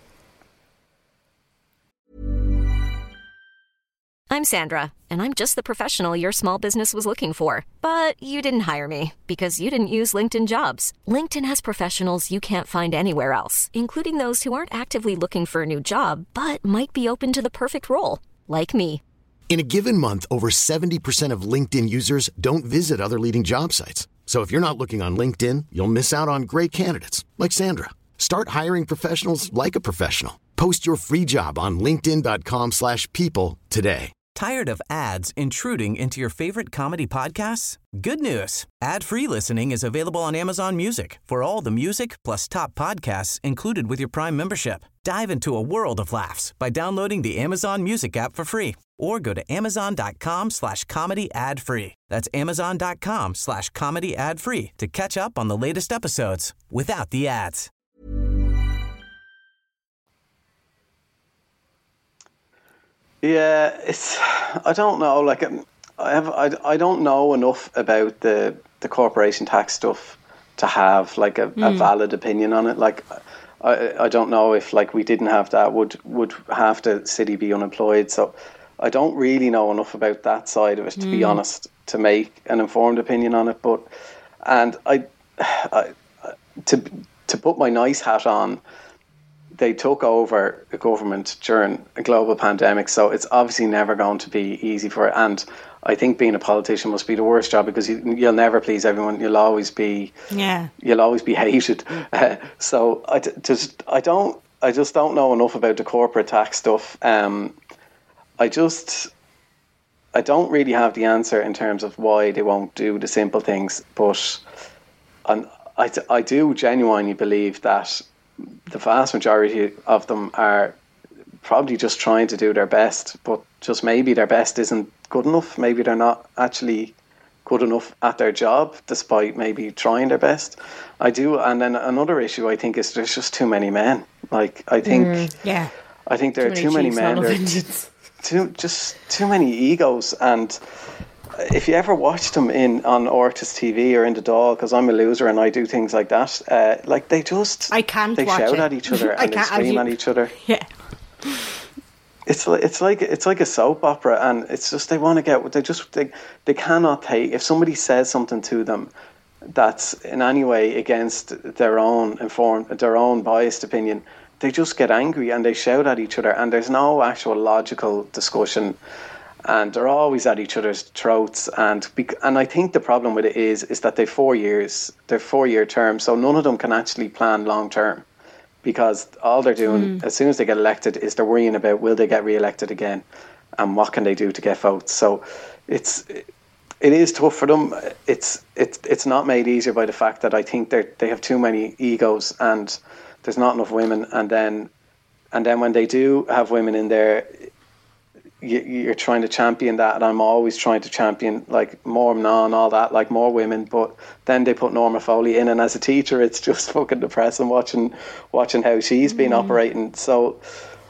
I'm Sandra, and I'm just the professional your small business was looking for. But you didn't hire me because you didn't use LinkedIn Jobs. LinkedIn has professionals you can't find anywhere else, including those who aren't actively looking for a new job, but might be open to the perfect role, like me. In a given month, over seventy percent of LinkedIn users don't visit other leading job sites. So if you're not looking on LinkedIn, you'll miss out on great candidates like Sandra. Start hiring professionals like a professional. Post your free job on linkedin dot com slash people today. Tired of ads intruding into your favorite comedy podcasts? Good news. Ad-free listening is available on Amazon Music for all the music plus top podcasts included with your Prime membership. Dive into a world of laughs by downloading the Amazon Music app for free, or go to amazon.com slash comedy ad free. That's amazon.com slash comedy ad free to catch up on the latest episodes without the ads. Yeah, it's, I don't know, like, I have, I, I don't know enough about the, the corporation tax stuff to have like a, mm. a valid opinion on it. Like, I, I don't know if, like, we didn't have that, would, would half the city be unemployed? So I don't really know enough about that side of it, to mm. be honest, to make an informed opinion on it. But, and I, I to, to put my nice hat on, they took over the government during a global pandemic, so it's obviously never going to be easy for it. And I think being a politician must be the worst job, because you, you'll never please everyone. You'll always be, yeah, you'll always be hated. Uh, so I t- just, I don't, I just don't know enough about the corporate tax stuff. Um, I just, I don't really have the answer in terms of why they won't do the simple things. But I'm, I, I do genuinely believe that the vast majority of them are probably just trying to do their best, but just maybe their best isn't good enough. Maybe they're not actually good enough at their job, despite maybe trying their best. I do. And then another issue, I think, is there's just too many men. Like, I think, mm, yeah, I think there too are too many men. There too, just too many egos. And if you ever watched them in on Ortis T V or in the Dáil, because I'm a loser and I do things like that, uh, like they just I can't they watch shout it. at each other and they scream at each other. Yeah, it's like it's like it's like a soap opera, and it's just they want to get they just they they cannot take, if somebody says something to them, that's in any way against their own informed, their own biased opinion, they just get angry and they shout at each other, and there's no actual logical discussion, and they're always at each other's throats. And and I think the problem with it is is that they're four years, they're four year terms, so none of them can actually plan long term, because all they're doing mm. as soon as they get elected is they're worrying about will they get re-elected again, and what can they do to get votes. So it's it is tough for them. It's it's it's not made easier by the fact that I think they they have too many egos and there's not enough women, and then and then when they do have women in there, you, you're trying to champion that, and I'm always trying to champion like more men and all that, like more women, but then they put Norma Foley in, and as a teacher it's just fucking depressing watching watching how she's been mm. operating. So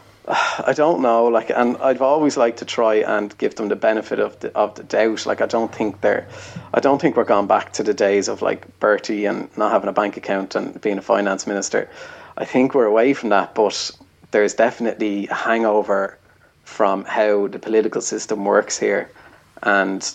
I don't know, like, and I've always liked to try and give them the benefit of the of the doubt. Like, I don't think they're, I don't think we're gone back to the days of like Bertie and not having a bank account and being a finance minister. I think we're away from that, but there's definitely a hangover from how the political system works here, and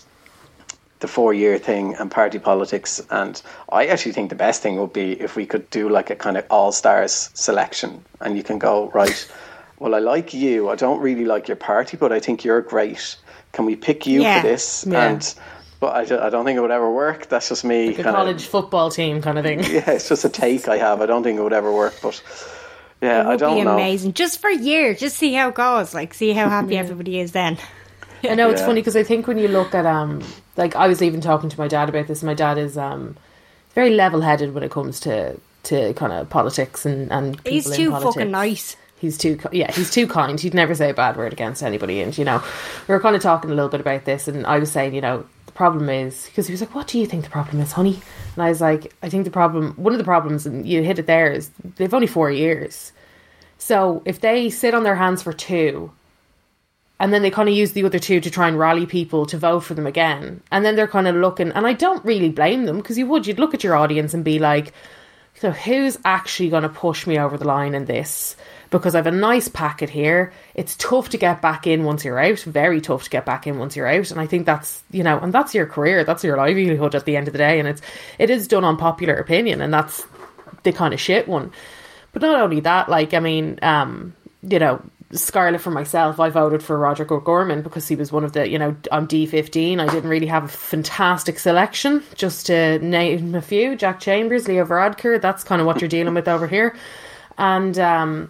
the four-year thing and party politics. And I actually think the best thing would be if we could do like a kind of all-stars selection, and you can go, right, well, I like you, I don't really like your party, but I think you're great. Can we pick you yeah. for this? Yeah. And but I, I don't think it would ever work. That's just me. Like a kinda, college football team kind of thing. Yeah, it's just a take I have. I don't think it would ever work, but yeah, it would I don't be know. Amazing, just for a year, just see how it goes. Like, see how happy yeah. everybody is then. I know it's yeah. funny because I think when you look at um, like I was even talking to my dad about this. My dad is um, very level-headed when it comes to to kind of politics and and people he's in too politics. fucking nice. He's too, yeah, he's too kind. He'd never say a bad word against anybody. And, you know, we were kind of talking a little bit about this, and I was saying, you know, the problem is, because he was like, what do you think the problem is, honey? And I was like, I think the problem, one of the problems, and you hit it there, is they've only four years. So if they sit on their hands for two, and then they kind of use the other two to try and rally people to vote for them again, and then they're kind of looking, and I don't really blame them, because you would, you'd look at your audience and be like, so who's actually going to push me over the line in this? Because I have a nice packet here. It's tough to get back in once you're out. Very tough to get back in once you're out. And I think that's, you know, and that's your career. That's your livelihood at the end of the day. And it's, it is done on popular opinion. And that's the kind of shit one. But not only that, like, I mean, um, you know, Scarlett, for myself, I voted for Roderick O'Gorman because he was one of the, you know, I'm D fifteen. I didn't really have a fantastic selection, just to name a few. Jack Chambers, Leo Varadkar, that's kind of what you're dealing with over here. And, um,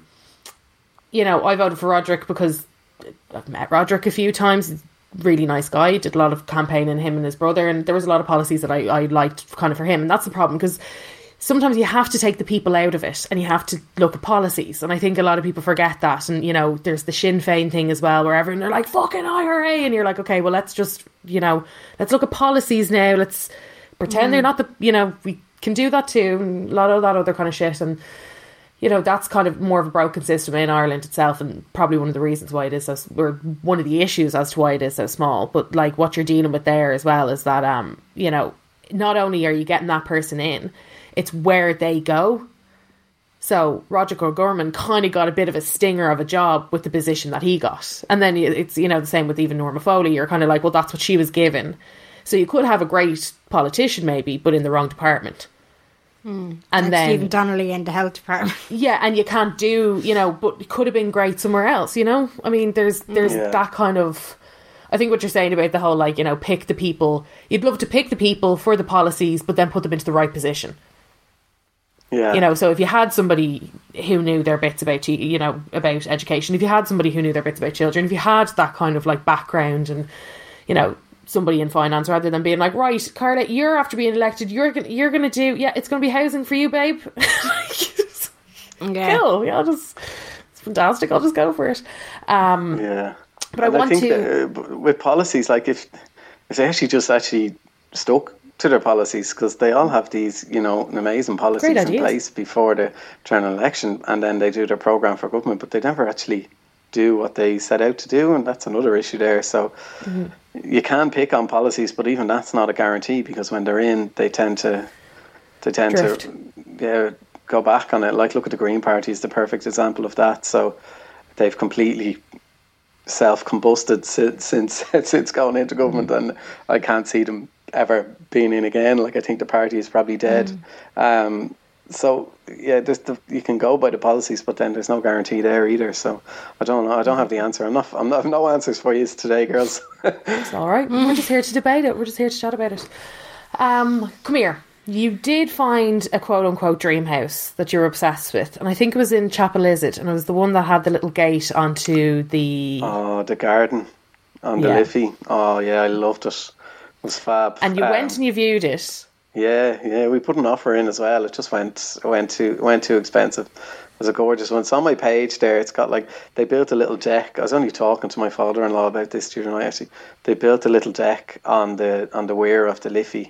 you know, I voted for Roderick because I've met Roderick a few times. He's a really nice guy. Did a lot of campaigning, him and his brother, and there was a lot of policies that I, I liked kind of for him. And that's the problem, because sometimes you have to take the people out of it and you have to look at policies. And I think a lot of people forget that. And, you know, there's the Sinn Féin thing as well, where everyone, they're like, fucking I R A. And you're like, okay, well, let's just, you know, let's look at policies now. Let's pretend mm. they're not the, you know, we can do that too. And a lot of that other kind of shit. And, you know, that's kind of more of a broken system in Ireland itself, and probably one of the reasons why it is so, or one of the issues as to why it is so small. But like what you're dealing with there as well is that, um, you know, not only are you getting that person in, it's where they go. So Roderick O'Gorman kind of got a bit of a stinger of a job with the position that he got. And then it's, you know, the same with even Norma Foley. You're kind of like, well, that's what she was given. So you could have a great politician maybe, but in the wrong department. Mm, and like then Stephen Donnelly in the health department. Yeah, and you can't do, you know, but it could have been great somewhere else, you know? I mean, there's there's yeah. that kind of, I think what you're saying about the whole, like, you know, pick the people. You'd love to pick the people for the policies, but then put them into the right position. Yeah. You know, so if you had somebody who knew their bits about, you know, about education, if you had somebody who knew their bits about children, if you had that kind of like background and, you know, somebody in finance, rather than being like, right, Carla, you're after being elected, you're gonna, you're going to do, yeah, it's going to be housing for you, babe. Yeah. Cool. Yeah, I'll just, it's fantastic. I'll just go for it. Um, yeah. But I and want I think to... That, uh, with policies, like if, if they actually just actually stuck to their policies, because they all have these, you know, amazing policies in place before the general election, and then they do their programme for government, but they never actually do what they set out to do, and that's another issue there. So mm-hmm. you can pick on policies, but even that's not a guarantee, because when they're in, they tend to they tend Drift. to yeah, go back on it. Like, look at the Green Party is the perfect example of that. So they've completely self-combusted since since, since going into government, mm-hmm. and I can't see them ever been in again. Like, I think the party is probably dead. Mm. Um, so yeah, there's the, you can go by the policies, but then there's no guarantee there either. So I don't know. I don't have the answer. I'm not. I'm not. I have no answers for you today, girls. It's all right. We're just here to debate it. We're just here to chat about it. Um, come here. You did find a quote unquote dream house that you're obsessed with, and I think it was in Chapelizod, and it was the one that had the little gate onto the oh the garden on the yeah. Liffey. Oh yeah, I loved it. It was fab. And you um, went and you viewed it. Yeah, yeah, we put an offer in as well. It just went went too went too expensive. It was a gorgeous one. It's on my page there. It's got like, they built a little deck. I was only talking to my father-in-law about this during the night, actually. They built a little deck on the on the weir of the Liffey.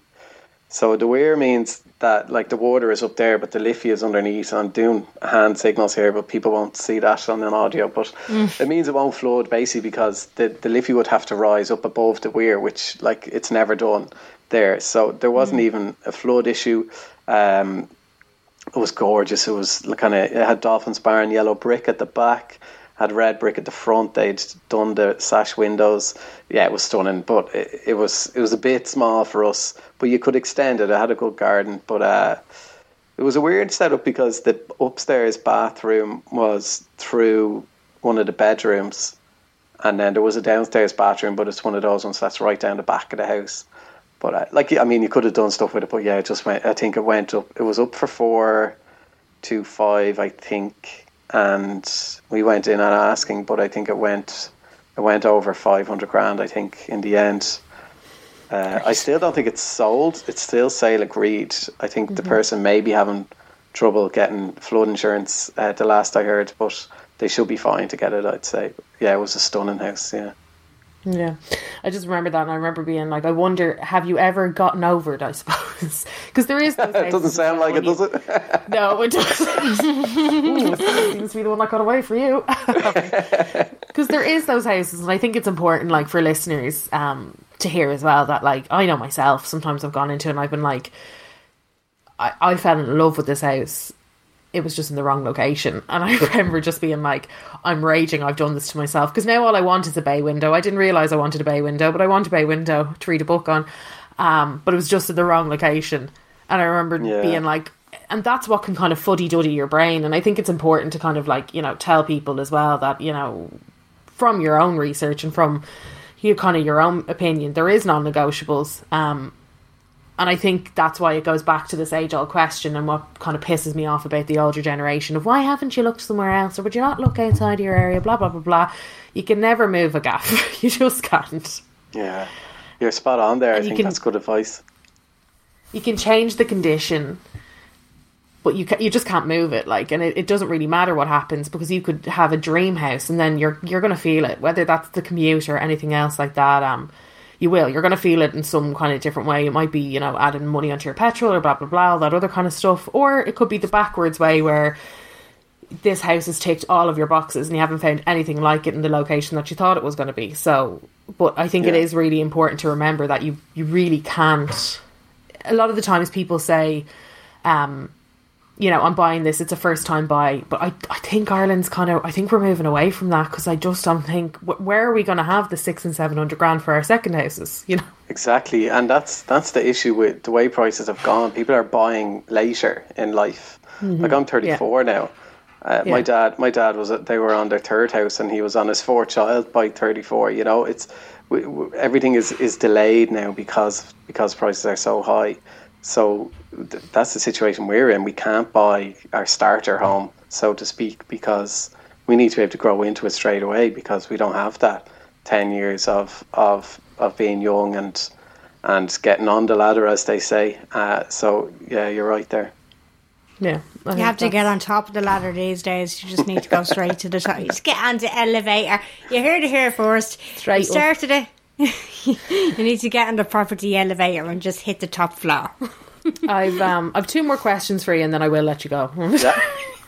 So the weir means that like the water is up there, but the Liffey is underneath. I'm doing hand signals here, but people won't see that on an audio. But mm. it means it won't flood basically because the, the Liffey would have to rise up above the weir, which like it's never done there. So there wasn't mm. even a flood issue. Um, it was gorgeous. It was kind of, it had Dolphin's Barn yellow brick at the back, had red brick at the front. They'd done the sash windows. Yeah, it was stunning, but it, it was it was a bit small for us. But you could extend it. It had a good garden, but uh, it was a weird setup because the upstairs bathroom was through one of the bedrooms, and then there was a downstairs bathroom, but it's one of those ones that's right down the back of the house. But uh, like, I mean, you could have done stuff with it, but yeah, it just went. I think it went up. It was up for four, two, five, I think, and we went in and asking, but I think it went, it went over five hundred grand. I think in the end. Uh, I still don't think it's sold. It's still sale agreed. I think mm-hmm. the person may be having trouble getting flood insurance. Uh, the last I heard, but they should be fine to get it, I'd say. But yeah, it was a stunning house. Yeah. Yeah, I just remember that, and I remember being like, I wonder, have you ever gotten over it, I suppose? Because there is those it doesn't sound like it, you... does it? No, it doesn't. Ooh, that seems to be the one that got away for you. Because there is those houses, and I think it's important, like, for listeners um, to hear as well, that, like, I know myself, sometimes I've gone into it and I've been like, I, I fell in love with this house. It was just in the wrong location. And I remember just being like, I'm raging, I've done this to myself. Because now all I want is a bay window. I didn't realise I wanted a bay window, but I want a bay window to read a book on. Um, but it was just in the wrong location. And I remember yeah. being like, and that's what can kind of fuddy-duddy your brain. And I think it's important to kind of like, you know, tell people as well that, you know, from your own research and from you kind of your own opinion, there is non-negotiables. Um And I think that's why it goes back to this age-old question, and what kind of pisses me off about the older generation of why haven't you looked somewhere else, or would you not look outside your area, blah, blah, blah, blah. You can never move a gaff. You just can't. Yeah, you're spot on there. And I think can, that's good advice. You can change the condition, but you ca- you just can't move it. Like, and it, it doesn't really matter what happens, because you could have a dream house and then you're you're going to feel it, whether that's the commute or anything else like that. Um. You will. You're going to feel it in some kind of different way. It might be, you know, adding money onto your petrol or blah, blah, blah, all that other kind of stuff. Or it could be the backwards way where this house has ticked all of your boxes and you haven't found anything like it in the location that you thought it was going to be. So, but I think yeah. it is really important to remember that you, you really can't. A lot of the times people say, um, you know, I'm buying this, it's a first time buy, but I I think Ireland's kind of, I think we're moving away from that, because I just don't think, where are we going to have the six and seven hundred grand for our second houses, you know? Exactly, and that's that's the issue with the way prices have gone. People are buying later in life. Mm-hmm. Like, I'm thirty-four yeah. now. Uh, yeah. My dad, my dad was, they were on their third house and he was on his fourth child by thirty-four. You know, it's we, we, everything is, is delayed now because because prices are so high. So th- that's the situation we're in. We can't buy our starter home, so to speak, because we need to be able to grow into it straight away, because we don't have that ten years of of, of being young and and getting on the ladder, as they say. Uh, so, yeah, you're right there. Yeah. You have to get on top of the ladder these days. You just need to go straight to the top. You just get on the elevator. You heard it here first. Straight you started up. it. You need to get on the property elevator and just hit the top floor. I've um I've two more questions for you, and then I will let you go. Yeah.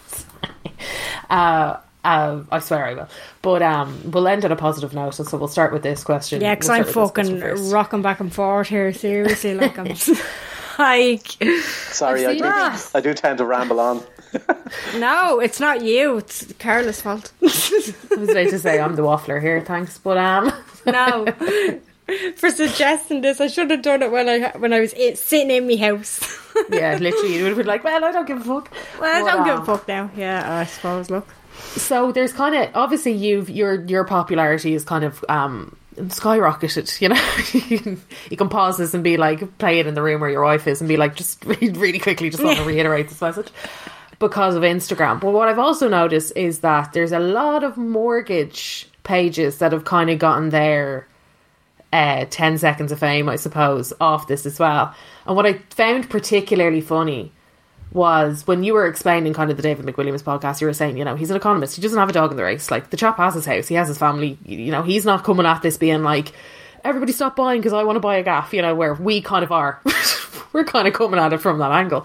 uh, uh, I swear I will. But um, we'll end on a positive note, so we'll start with this question. Yeah, because we'll I'm fucking rocking back and forth here. Seriously, like I'm like. Sorry, I do. That. I do tend to ramble on. No, it's not you. It's Carla's fault. I was about to say I'm the waffler here. Thanks, but um, no. for suggesting this. I should have done it when I when I was in, sitting in my house. Yeah, literally, you would have been like, well, I don't give a fuck. Well, but, I don't um, give a fuck now. Yeah, I suppose, look. So there's kind of, obviously you've, your your popularity is kind of um, skyrocketed, you know. you, can, you can pause this and be like, play it in the room where your wife is and be like, just really quickly, just want to reiterate this message. Because of Instagram. But what I've also noticed is that there's a lot of mortgage pages that have kind of gotten their uh, ten seconds of fame, I suppose, off this as well. And what I found particularly funny was when you were explaining kind of the David McWilliams podcast, you were saying, you know, he's an economist. He doesn't have a dog in the race. Like, the chap has his house. He has his family. You know, he's not coming at this being like, everybody stop buying because I want to buy a gaff, you know, where we kind of are. We're kind of coming at it from that angle.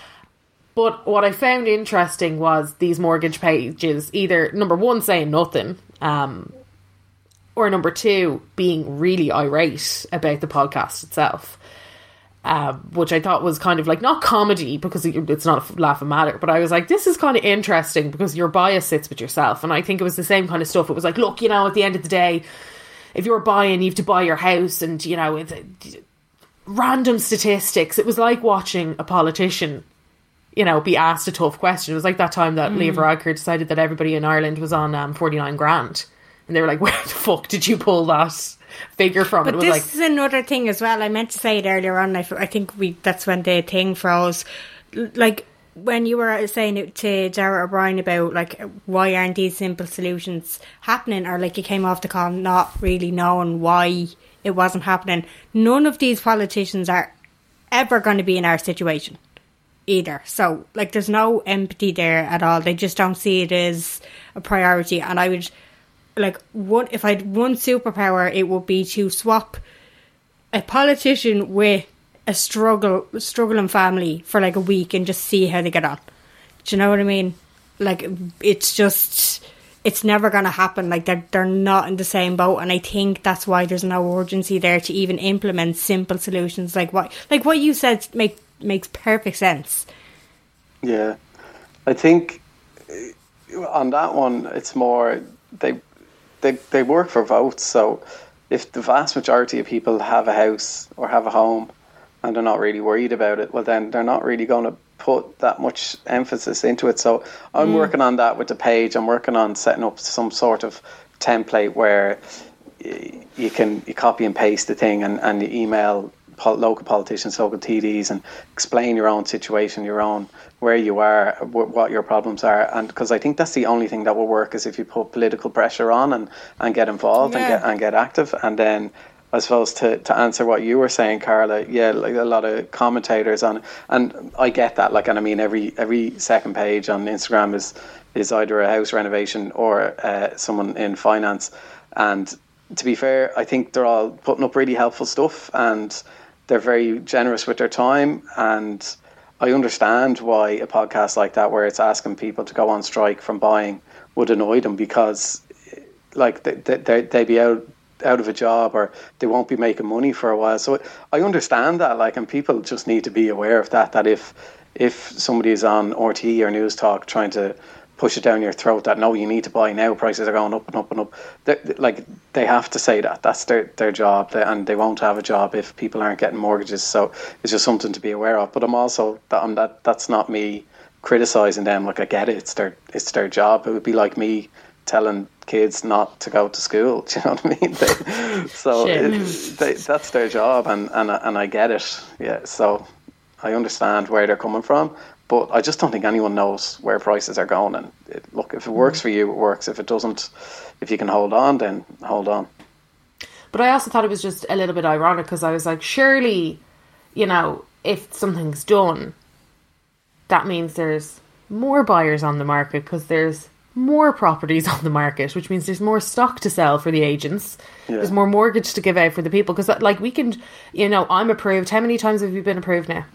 But what I found interesting was these mortgage pages either, number one, saying nothing, um, or number two, being really irate about the podcast itself. Um, which I thought was kind of like, not comedy, because it's not a laughing matter, but I was like, this is kind of interesting because your bias sits with yourself. And I think it was the same kind of stuff. It was like, look, you know, at the end of the day, if you're buying, you have to buy your house, and, you know, it's, random statistics. It was like watching a politician, you know, be asked a tough question. It was like that time that mm. Leah Varadkar decided that everybody in Ireland was on um, forty-nine grand. And they were like, where the fuck did you pull that figure from? But it was this like, is another thing as well. I meant to say it earlier on. I, f- I think we that's when the thing froze. Like, when you were saying it to Darragh O'Brien about, like, why aren't these simple solutions happening? Or, like, you came off the call not really knowing why it wasn't happening. None of these politicians are ever going to be in our situation either. So, like, there's no empathy there at all. They just don't see it as a priority. And I would... Like, one, if I had one superpower, it would be to swap a politician with a struggle, struggling family for like a week and just see how they get on. Do you know what I mean? Like, it's just, it's never going to happen. Like, they're, they're not in the same boat. And I think that's why there's no urgency there to even implement simple solutions. Like what, like what you said make, makes perfect sense. Yeah. I think on that one, it's more, they, They they work for votes, so if the vast majority of people have a house or have a home and they're not really worried about it, well then they're not really going to put that much emphasis into it. So I'm mm. working on that with the page. I'm working on setting up some sort of template where you can you copy and paste the thing and, and you email pol- local politicians, local T Ds, and explain your own situation, your own where you are, what your problems are. And because I think that's the only thing that will work is if you put political pressure on and, and get involved yeah. and get and get active. And then I suppose to, to answer what you were saying, Carla, yeah, like a lot of commentators on, and I get that, like, and I mean every every second page on Instagram is is either a house renovation or uh, someone in finance. And to be fair, I think they're all putting up really helpful stuff and they're very generous with their time. And I understand why a podcast like that, where it's asking people to go on strike from buying, would annoy them, because like they, they, they'd be out out of a job or they won't be making money for a while. So I understand that, like, and people just need to be aware of that, that if if somebody is on R T E or News Talk trying to push it down your throat that no, you need to buy now, prices are going up and up and up, they, like they have to say that that's their their job, and they won't have a job if people aren't getting mortgages. So it's just something to be aware of. But I'm also that I'm that that's not me criticizing them. Like, I get it, it's their it's their job. It would be like me telling kids not to go to school. Do you know what I mean? They, so it, they, that's their job, and and and I get it. Yeah, so I understand where they're coming from. But I just don't think anyone knows where prices are going. And it, look, if it works for you, it works. If it doesn't, if you can hold on, then hold on. But I also thought it was just a little bit ironic, because I was like, surely, you know, if something's done, that means there's more buyers on the market because there's more properties on the market, which means there's more stock to sell for the agents. Yeah. There's more mortgage to give out for the people. Because, like, we can, you know, I'm approved. How many times have you been approved now?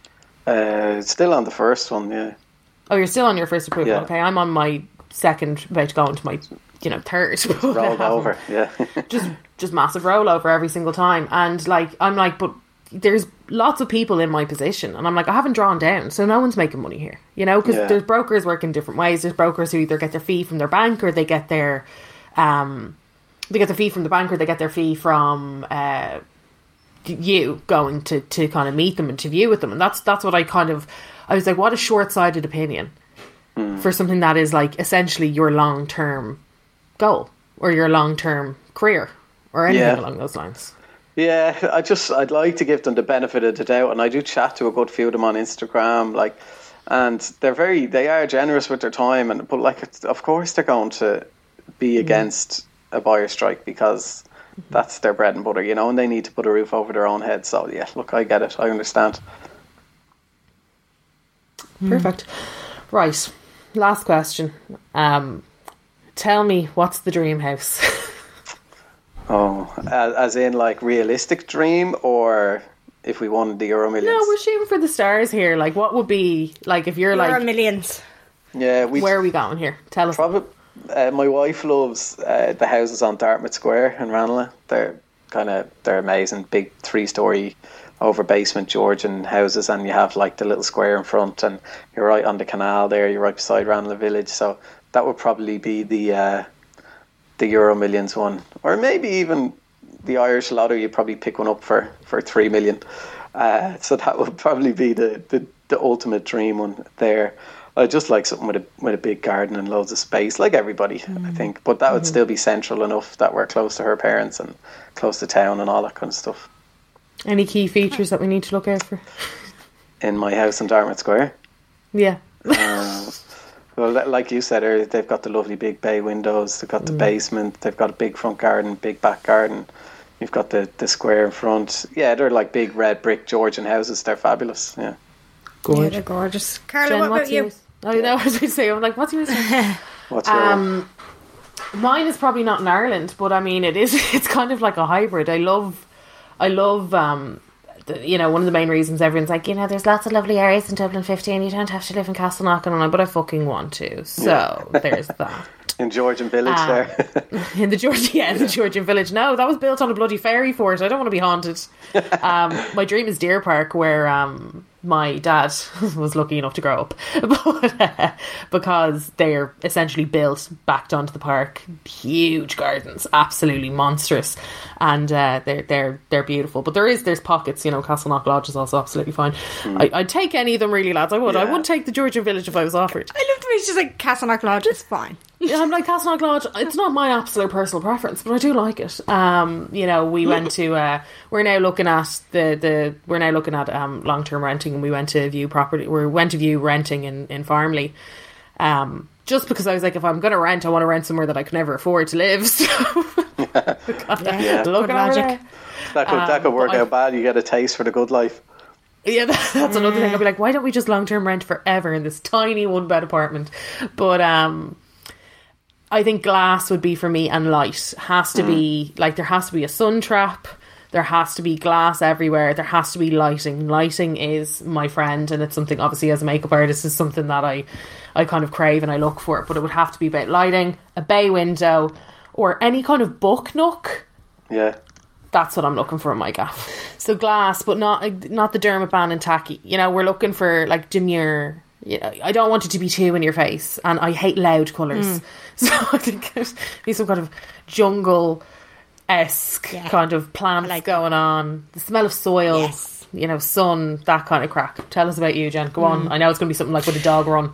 Uh, still on the first one, yeah. Oh, you're still on your first approval. Yeah. Okay, I'm on my second, about to go into my, you know, third. It's rolled over, yeah. just, just massive rollover every single time, and like, I'm like, but there's lots of people in my position, and I'm like, I haven't drawn down, so no one's making money here, you know, because yeah. there's brokers working different ways. There's brokers who either get their fee from their bank or they get their, um, they get their fee from the bank, or they get their fee from uh, you going to, to kind of meet them and to view with them. And that's that's what I kind of, I was like, what a short-sighted opinion mm. for something that is like essentially your long-term goal or your long-term career or anything yeah. along those lines. Yeah, I just, I'd like to give them the benefit of the doubt, and I do chat to a good few of them on Instagram, like, and they're very, they are generous with their time, and but like, it's, of course they're going to be mm. against a buyer strike because mm-hmm. that's their bread and butter, you know, and they need to put a roof over their own head. So yeah, look, I get it, I understand. Perfect. Right, last question. Um, tell me, what's the dream house? Oh, as, as in like realistic dream, or if we won the Euro Millions? No, we're shooting for the stars here. Like, what would be, like, if you're Euro like... Euro Millions. Yeah, we. Where are we going here? Tell us. Probably, uh, my wife loves uh, the houses on Dartmouth Square in Ranelagh. They're kind of, they're amazing. Big three-storey over basement Georgian houses, and you have like the little square in front, and you're right on the canal there. You're right beside Ranelagh Village. So that would probably be the... Uh, the Euro Millions one, or maybe even the Irish Lotto. You probably pick one up for, for three million. Uh, so that would probably be the, the, the ultimate dream one there. I just like something with a with a big garden and loads of space, like everybody, mm. I think. But that would mm-hmm. still be central enough that we're close to her parents and close to town and all that kind of stuff. Any key features that we need to look out for in my house in Dartmouth Square? Yeah. uh, Well, like you said earlier, they've got the lovely big bay windows, they've got the mm. basement, they've got a big front garden, big back garden, you've got the, the square in front. Yeah, they're like big red brick Georgian houses, they're fabulous, yeah. Gorgeous. Yeah, they're gorgeous. Carla, Jen, what about you? Yours? Oh, you know, I was going to say, I'm like, what's yours? What's your um, mine is probably not in Ireland, but I mean, it is, it's kind of like a hybrid. I love, I love... Um, you know, one of the main reasons everyone's like, you know, there's lots of lovely areas in Dublin fifteen, you don't have to live in Castleknock, and I'm like, but I fucking want to. So yeah. There's that. In Georgian Village um, there. in the Georgian, yeah, in the Georgian Village. No, that was built on a bloody ferry fort. I don't want to be haunted. Um, my dream is Deer Park, where um, my dad was lucky enough to grow up, but, uh, because they're essentially built backed onto the park, huge gardens, absolutely monstrous, and uh, they're they're they're beautiful. But there is there's pockets, you know. Castleknock Lodge is also absolutely fine. Mm. I, I'd take any of them, really, lads. I would. Yeah. I would take the Georgian Village if I was offered. I love the way it's just like Castleknock Lodge is fine. Yeah, I'm like, Castleknock Lodge, it's not my absolute personal preference, but I do like it. Um, you know, we went to, uh, we're now looking at the, the we're now looking at um, long-term renting, and we went to view property, we went to view renting in, in Farmley. Um, just because I was like, if I'm going to rent, I want to rent somewhere that I can never afford to live. So, yeah. yeah. Look at logic. That could, um, that could work out I, bad. You get a taste for the good life. Yeah, that, that's mm. another thing. I'd be like, why don't we just long-term rent forever in this tiny one-bed apartment? But, um... I think glass would be for me, and light has to mm. be, like, there has to be a sun trap, there has to be glass everywhere, there has to be lighting. Lighting is my friend, and it's something, obviously, as a makeup artist, is something that I, I kind of crave and I look for, but it would have to be about lighting, a bay window, or any kind of book nook. Yeah. That's what I'm looking for in my gaff. So glass, but not not the Dermot Bannon tacky. You know, we're looking for, like, demure... You know, I don't want it to be too in your face, and I hate loud colours. Mm. So I think there'd be some kind of jungle-esque yeah. kind of plants like going on. The smell of soil, yes. you know, sun, that kind of crack. Tell us about you, Jen. Go mm. on. I know it's going to be something like with a dog run.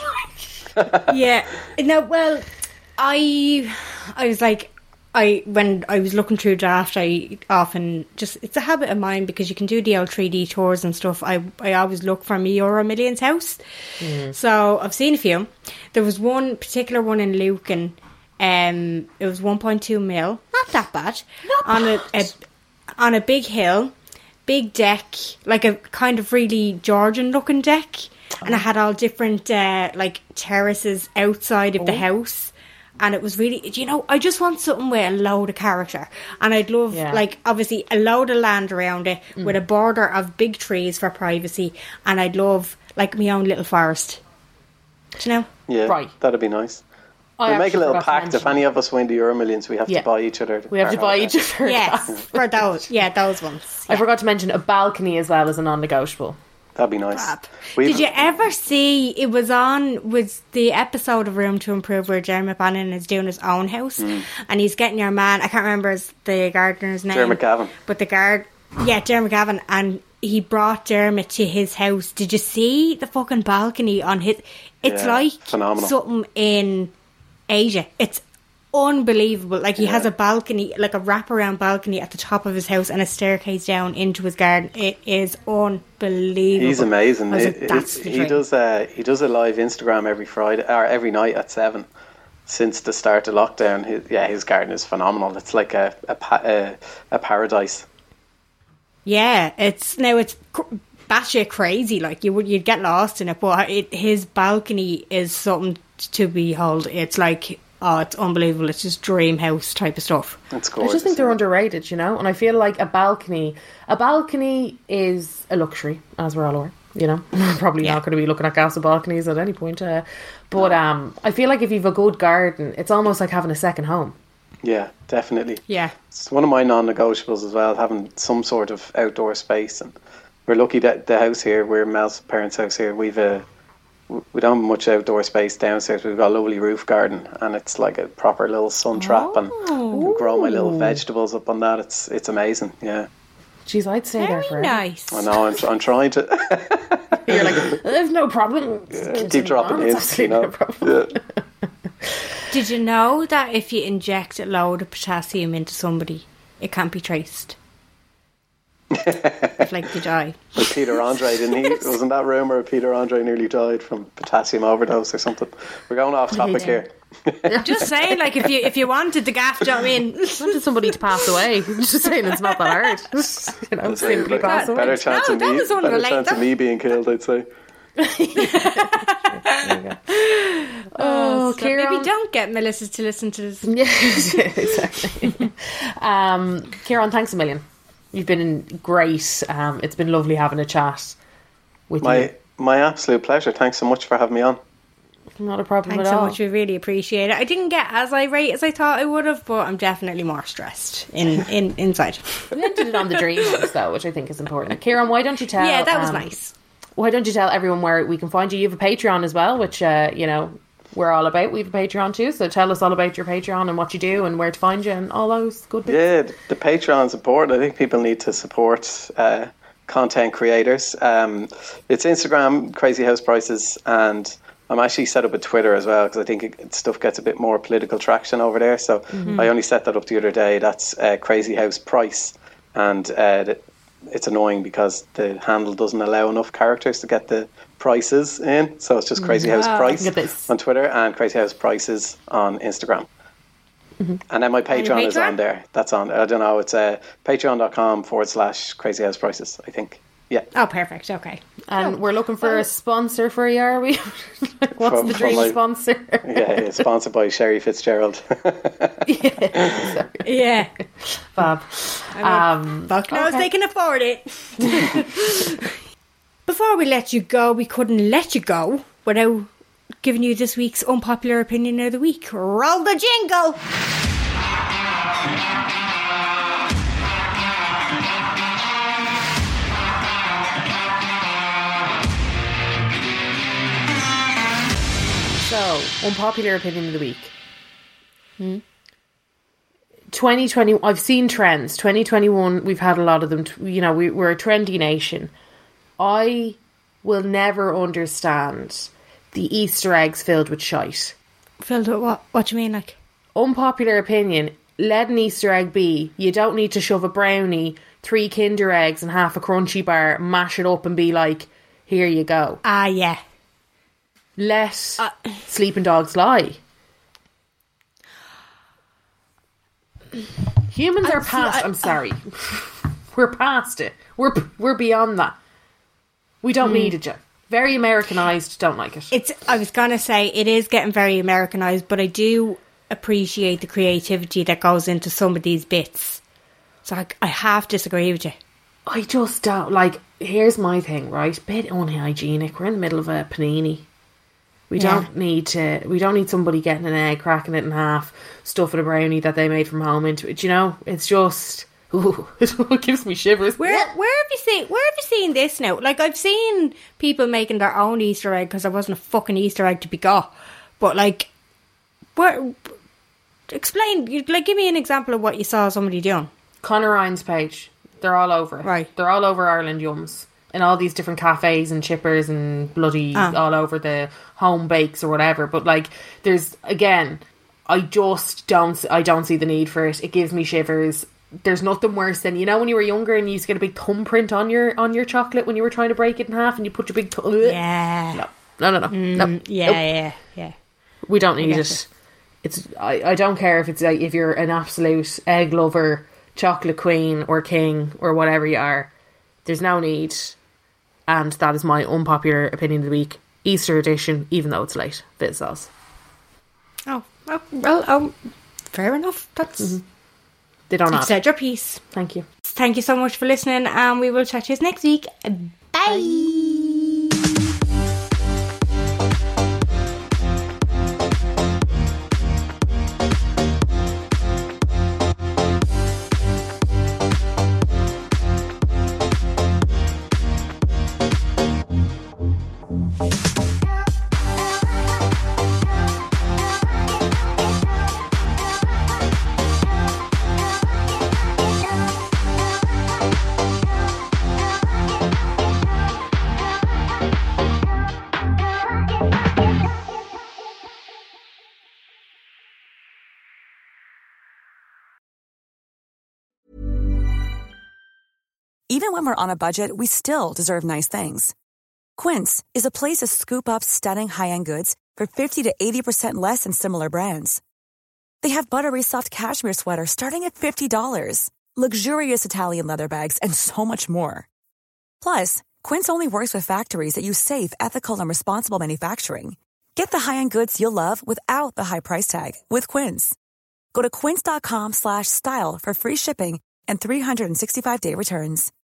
yeah. No, well, I, I was like... I when I was looking through draft, I often just, it's a habit of mine because you can do the old three D tours and stuff. I I always look for my Euro Millions house. Mm. So I've seen a few. There was one particular one in Lucan. Um, it was one point two mil. Not that bad. Not on bad. A, a on a big hill, big deck, like a kind of really Georgian looking deck, oh. and it had all different uh, like terraces outside of oh. the house. And it was really, you know, I just want something with a load of character. And I'd love, yeah. like, obviously, a load of land around it mm. with a border of big trees for privacy. And I'd love, like, my own little forest. Do you know? Yeah, right. That'd be nice. I we'll make a little pact. If any of us win the Euro Millions, we have yeah. to buy each other. We have to buy house. each other. Yes, for those. Yeah, those ones. I yeah. forgot to mention a balcony as well as a non-negotiable. That'd be nice. Fab. We've- Did you ever see, it was on, was the episode of Room to Improve where Dermot Bannon is doing his own house Mm. and he's getting your man, I can't remember his, the gardener's name. Dermot Gavin. But the guard, yeah, Dermot Gavin, and he brought Dermot to his house. Did you see the fucking balcony on his, it's Yeah, like phenomenal. something in Asia. It's unbelievable. Like he Yeah. has a balcony, like a wraparound balcony at the top of his house and a staircase down into his garden. It is unbelievable. He's amazing. I was He- like, that's he, the he dream. does uh, he does a live Instagram every Friday or every night at seven since the start of lockdown. His, yeah, his garden is phenomenal. It's like a a, pa- a, a paradise. Yeah, it's now it's cr- batshit crazy. Like you would, you'd get lost in it. But it, his balcony is something to behold. It's like, oh, it's unbelievable. It's just dream house type of stuff. It's I gorgeous. just think they're underrated, you know, and I feel like a balcony, a balcony is a luxury, as we're all aware. You know, we're probably Yeah. not going to be looking at castle balconies at any point. Uh, but um, I feel like if you've a good garden, it's almost like having a second home. Yeah, definitely. Yeah. It's one of my non-negotiables as well, having some sort of outdoor space. And we're lucky that the house here, we're Mel's parents' house here, we've a we don't have much outdoor space downstairs. We've got a lovely roof garden, and it's like a proper little sun trap, and I can grow my little vegetables up on that. It's it's amazing. Yeah, Jeez, I'd stay there Very forever. nice. I know. I'm I'm trying to You're like, there's no problem. keep dropping hints, you know. No problem. Yeah. Did you know that if you inject a load of potassium into somebody, it can't be traced? It's like they die. Like Peter Andre, didn't he? Wasn't that rumour Peter Andre nearly died from potassium overdose or something? We're going off topic here. Just saying, like if you if you wanted the gaff, do you know what I mean? Wanted somebody to pass away. Just saying, it's not that hard. You know, Say, simply like, pass away. better chance No, of that me, was one of better the chance late- of me being killed, I'd say. Oh, So maybe Kieran. don't get Melissa to listen to this. Yeah, exactly. um, Kieran, thanks a million. You've been great. Um, it's been lovely having a chat with My you. my absolute pleasure. Thanks so much for having me on. Not a problem Thanks at so all. much. We really appreciate it. I didn't get as irate as I thought I would have, but I'm definitely more stressed in, in inside. We ended it on the dream house, though, which I think is important. Kieran, why don't you tell? Yeah, that was um, nice. Why don't you tell everyone where we can find you? You have a Patreon as well, which uh, you know we're all about. We have a Patreon too, so tell us all about your Patreon and what you do and where to find you and all those good bits. Yeah, the, the Patreon's important. I think people need to support uh, content creators. Um, it's Instagram, Crazy House Prices, and I'm actually set up a Twitter as well because I think it, stuff gets a bit more political traction over there. So Mm-hmm. I only set that up the other day. That's uh, Crazy House Price, and uh, the, it's annoying because the handle doesn't allow enough characters to get the prices in. So it's just Crazy House Wow. Price Look at this. on Twitter and Crazy House Prices on Instagram. And then my Patreon is Patreon? on there. That's on. I don't know. It's uh, patreon.com forward slash Crazy House Prices, I think. Yeah. Oh, perfect. Okay. And we're looking for a sponsor for you, are we? What's For- the for dream my- sponsor? Yeah, it's sponsored by Sherry Fitzgerald. Yeah. Fab. Um, Fuck knows okay. they can afford it. Before we let you go, we couldn't let you go without giving you this week's unpopular opinion of the week. Roll the jingle. So, unpopular opinion of the week. twenty twenty, I've seen trends. twenty twenty-one, we've had a lot of them. You know, we, we're a trendy nation. I will never understand the Easter eggs filled with shite. Filled with what? What do you mean, like? Unpopular opinion, let an Easter egg be. You don't need to shove a brownie, three Kinder eggs and half a Crunchy bar, mash it up and be like, here you go. Ah, yeah. Let sleeping dogs lie. Humans are I'm so- past. I- I'm sorry. We're past it. We're we're beyond that. We don't need it, Jen. Very Americanized. Don't like it. It's. I was gonna say it is getting very Americanized, but I do appreciate the creativity that goes into some of these bits. So I, I half disagree with you. I just don't like. Here's my thing, right? Bit unhygienic. We're in the middle of a panini. We Yeah. don't need to. We don't need somebody getting an egg, cracking it in half, stuffing a brownie that they made from home into it. You know, it's just Ooh, it gives me shivers. Where where have you seen where have you seen this now? Like, I've seen people making their own Easter egg because there wasn't a fucking Easter egg to be got. But like, where? Explain. Like, give me an example of what you saw somebody doing. Conor Ryan's page. They're all over it. Right. They're all over Ireland Yums. In all these different cafes and chippers and bloody Ah. all over the home bakes or whatever. But like, there's, again, I just don't, I don't see the need for it. It gives me shivers. There's nothing worse than, you know, when you were younger and you used to get a big thumbprint on your on your chocolate when you were trying to break it in half and you put your big th- Yeah. no no no no, Mm, no. yeah, Nope. yeah, yeah. We don't need get it. it. It's I, I don't care if it's like, if you're an absolute egg lover, chocolate queen or king or whatever you are. There's no need, and that is my unpopular opinion of the week. Easter edition, even though it's late. Bit sauce. Oh, oh, well, oh, fair enough. That's Mm-hmm. They don't you've have. said your piece. Thank you. Thank you so much for listening, and we will chat to you next week. Bye. Even when we're on a budget, we still deserve nice things. Quince is a place to scoop up stunning high-end goods for fifty to eighty percent less than similar brands. They have buttery soft cashmere sweaters starting at fifty dollars, luxurious Italian leather bags, and so much more. Plus, Quince only works with factories that use safe, ethical, and responsible manufacturing. Get the high-end goods you'll love without the high price tag with Quince. Go to quince.com slash style for free shipping and three sixty-five day returns.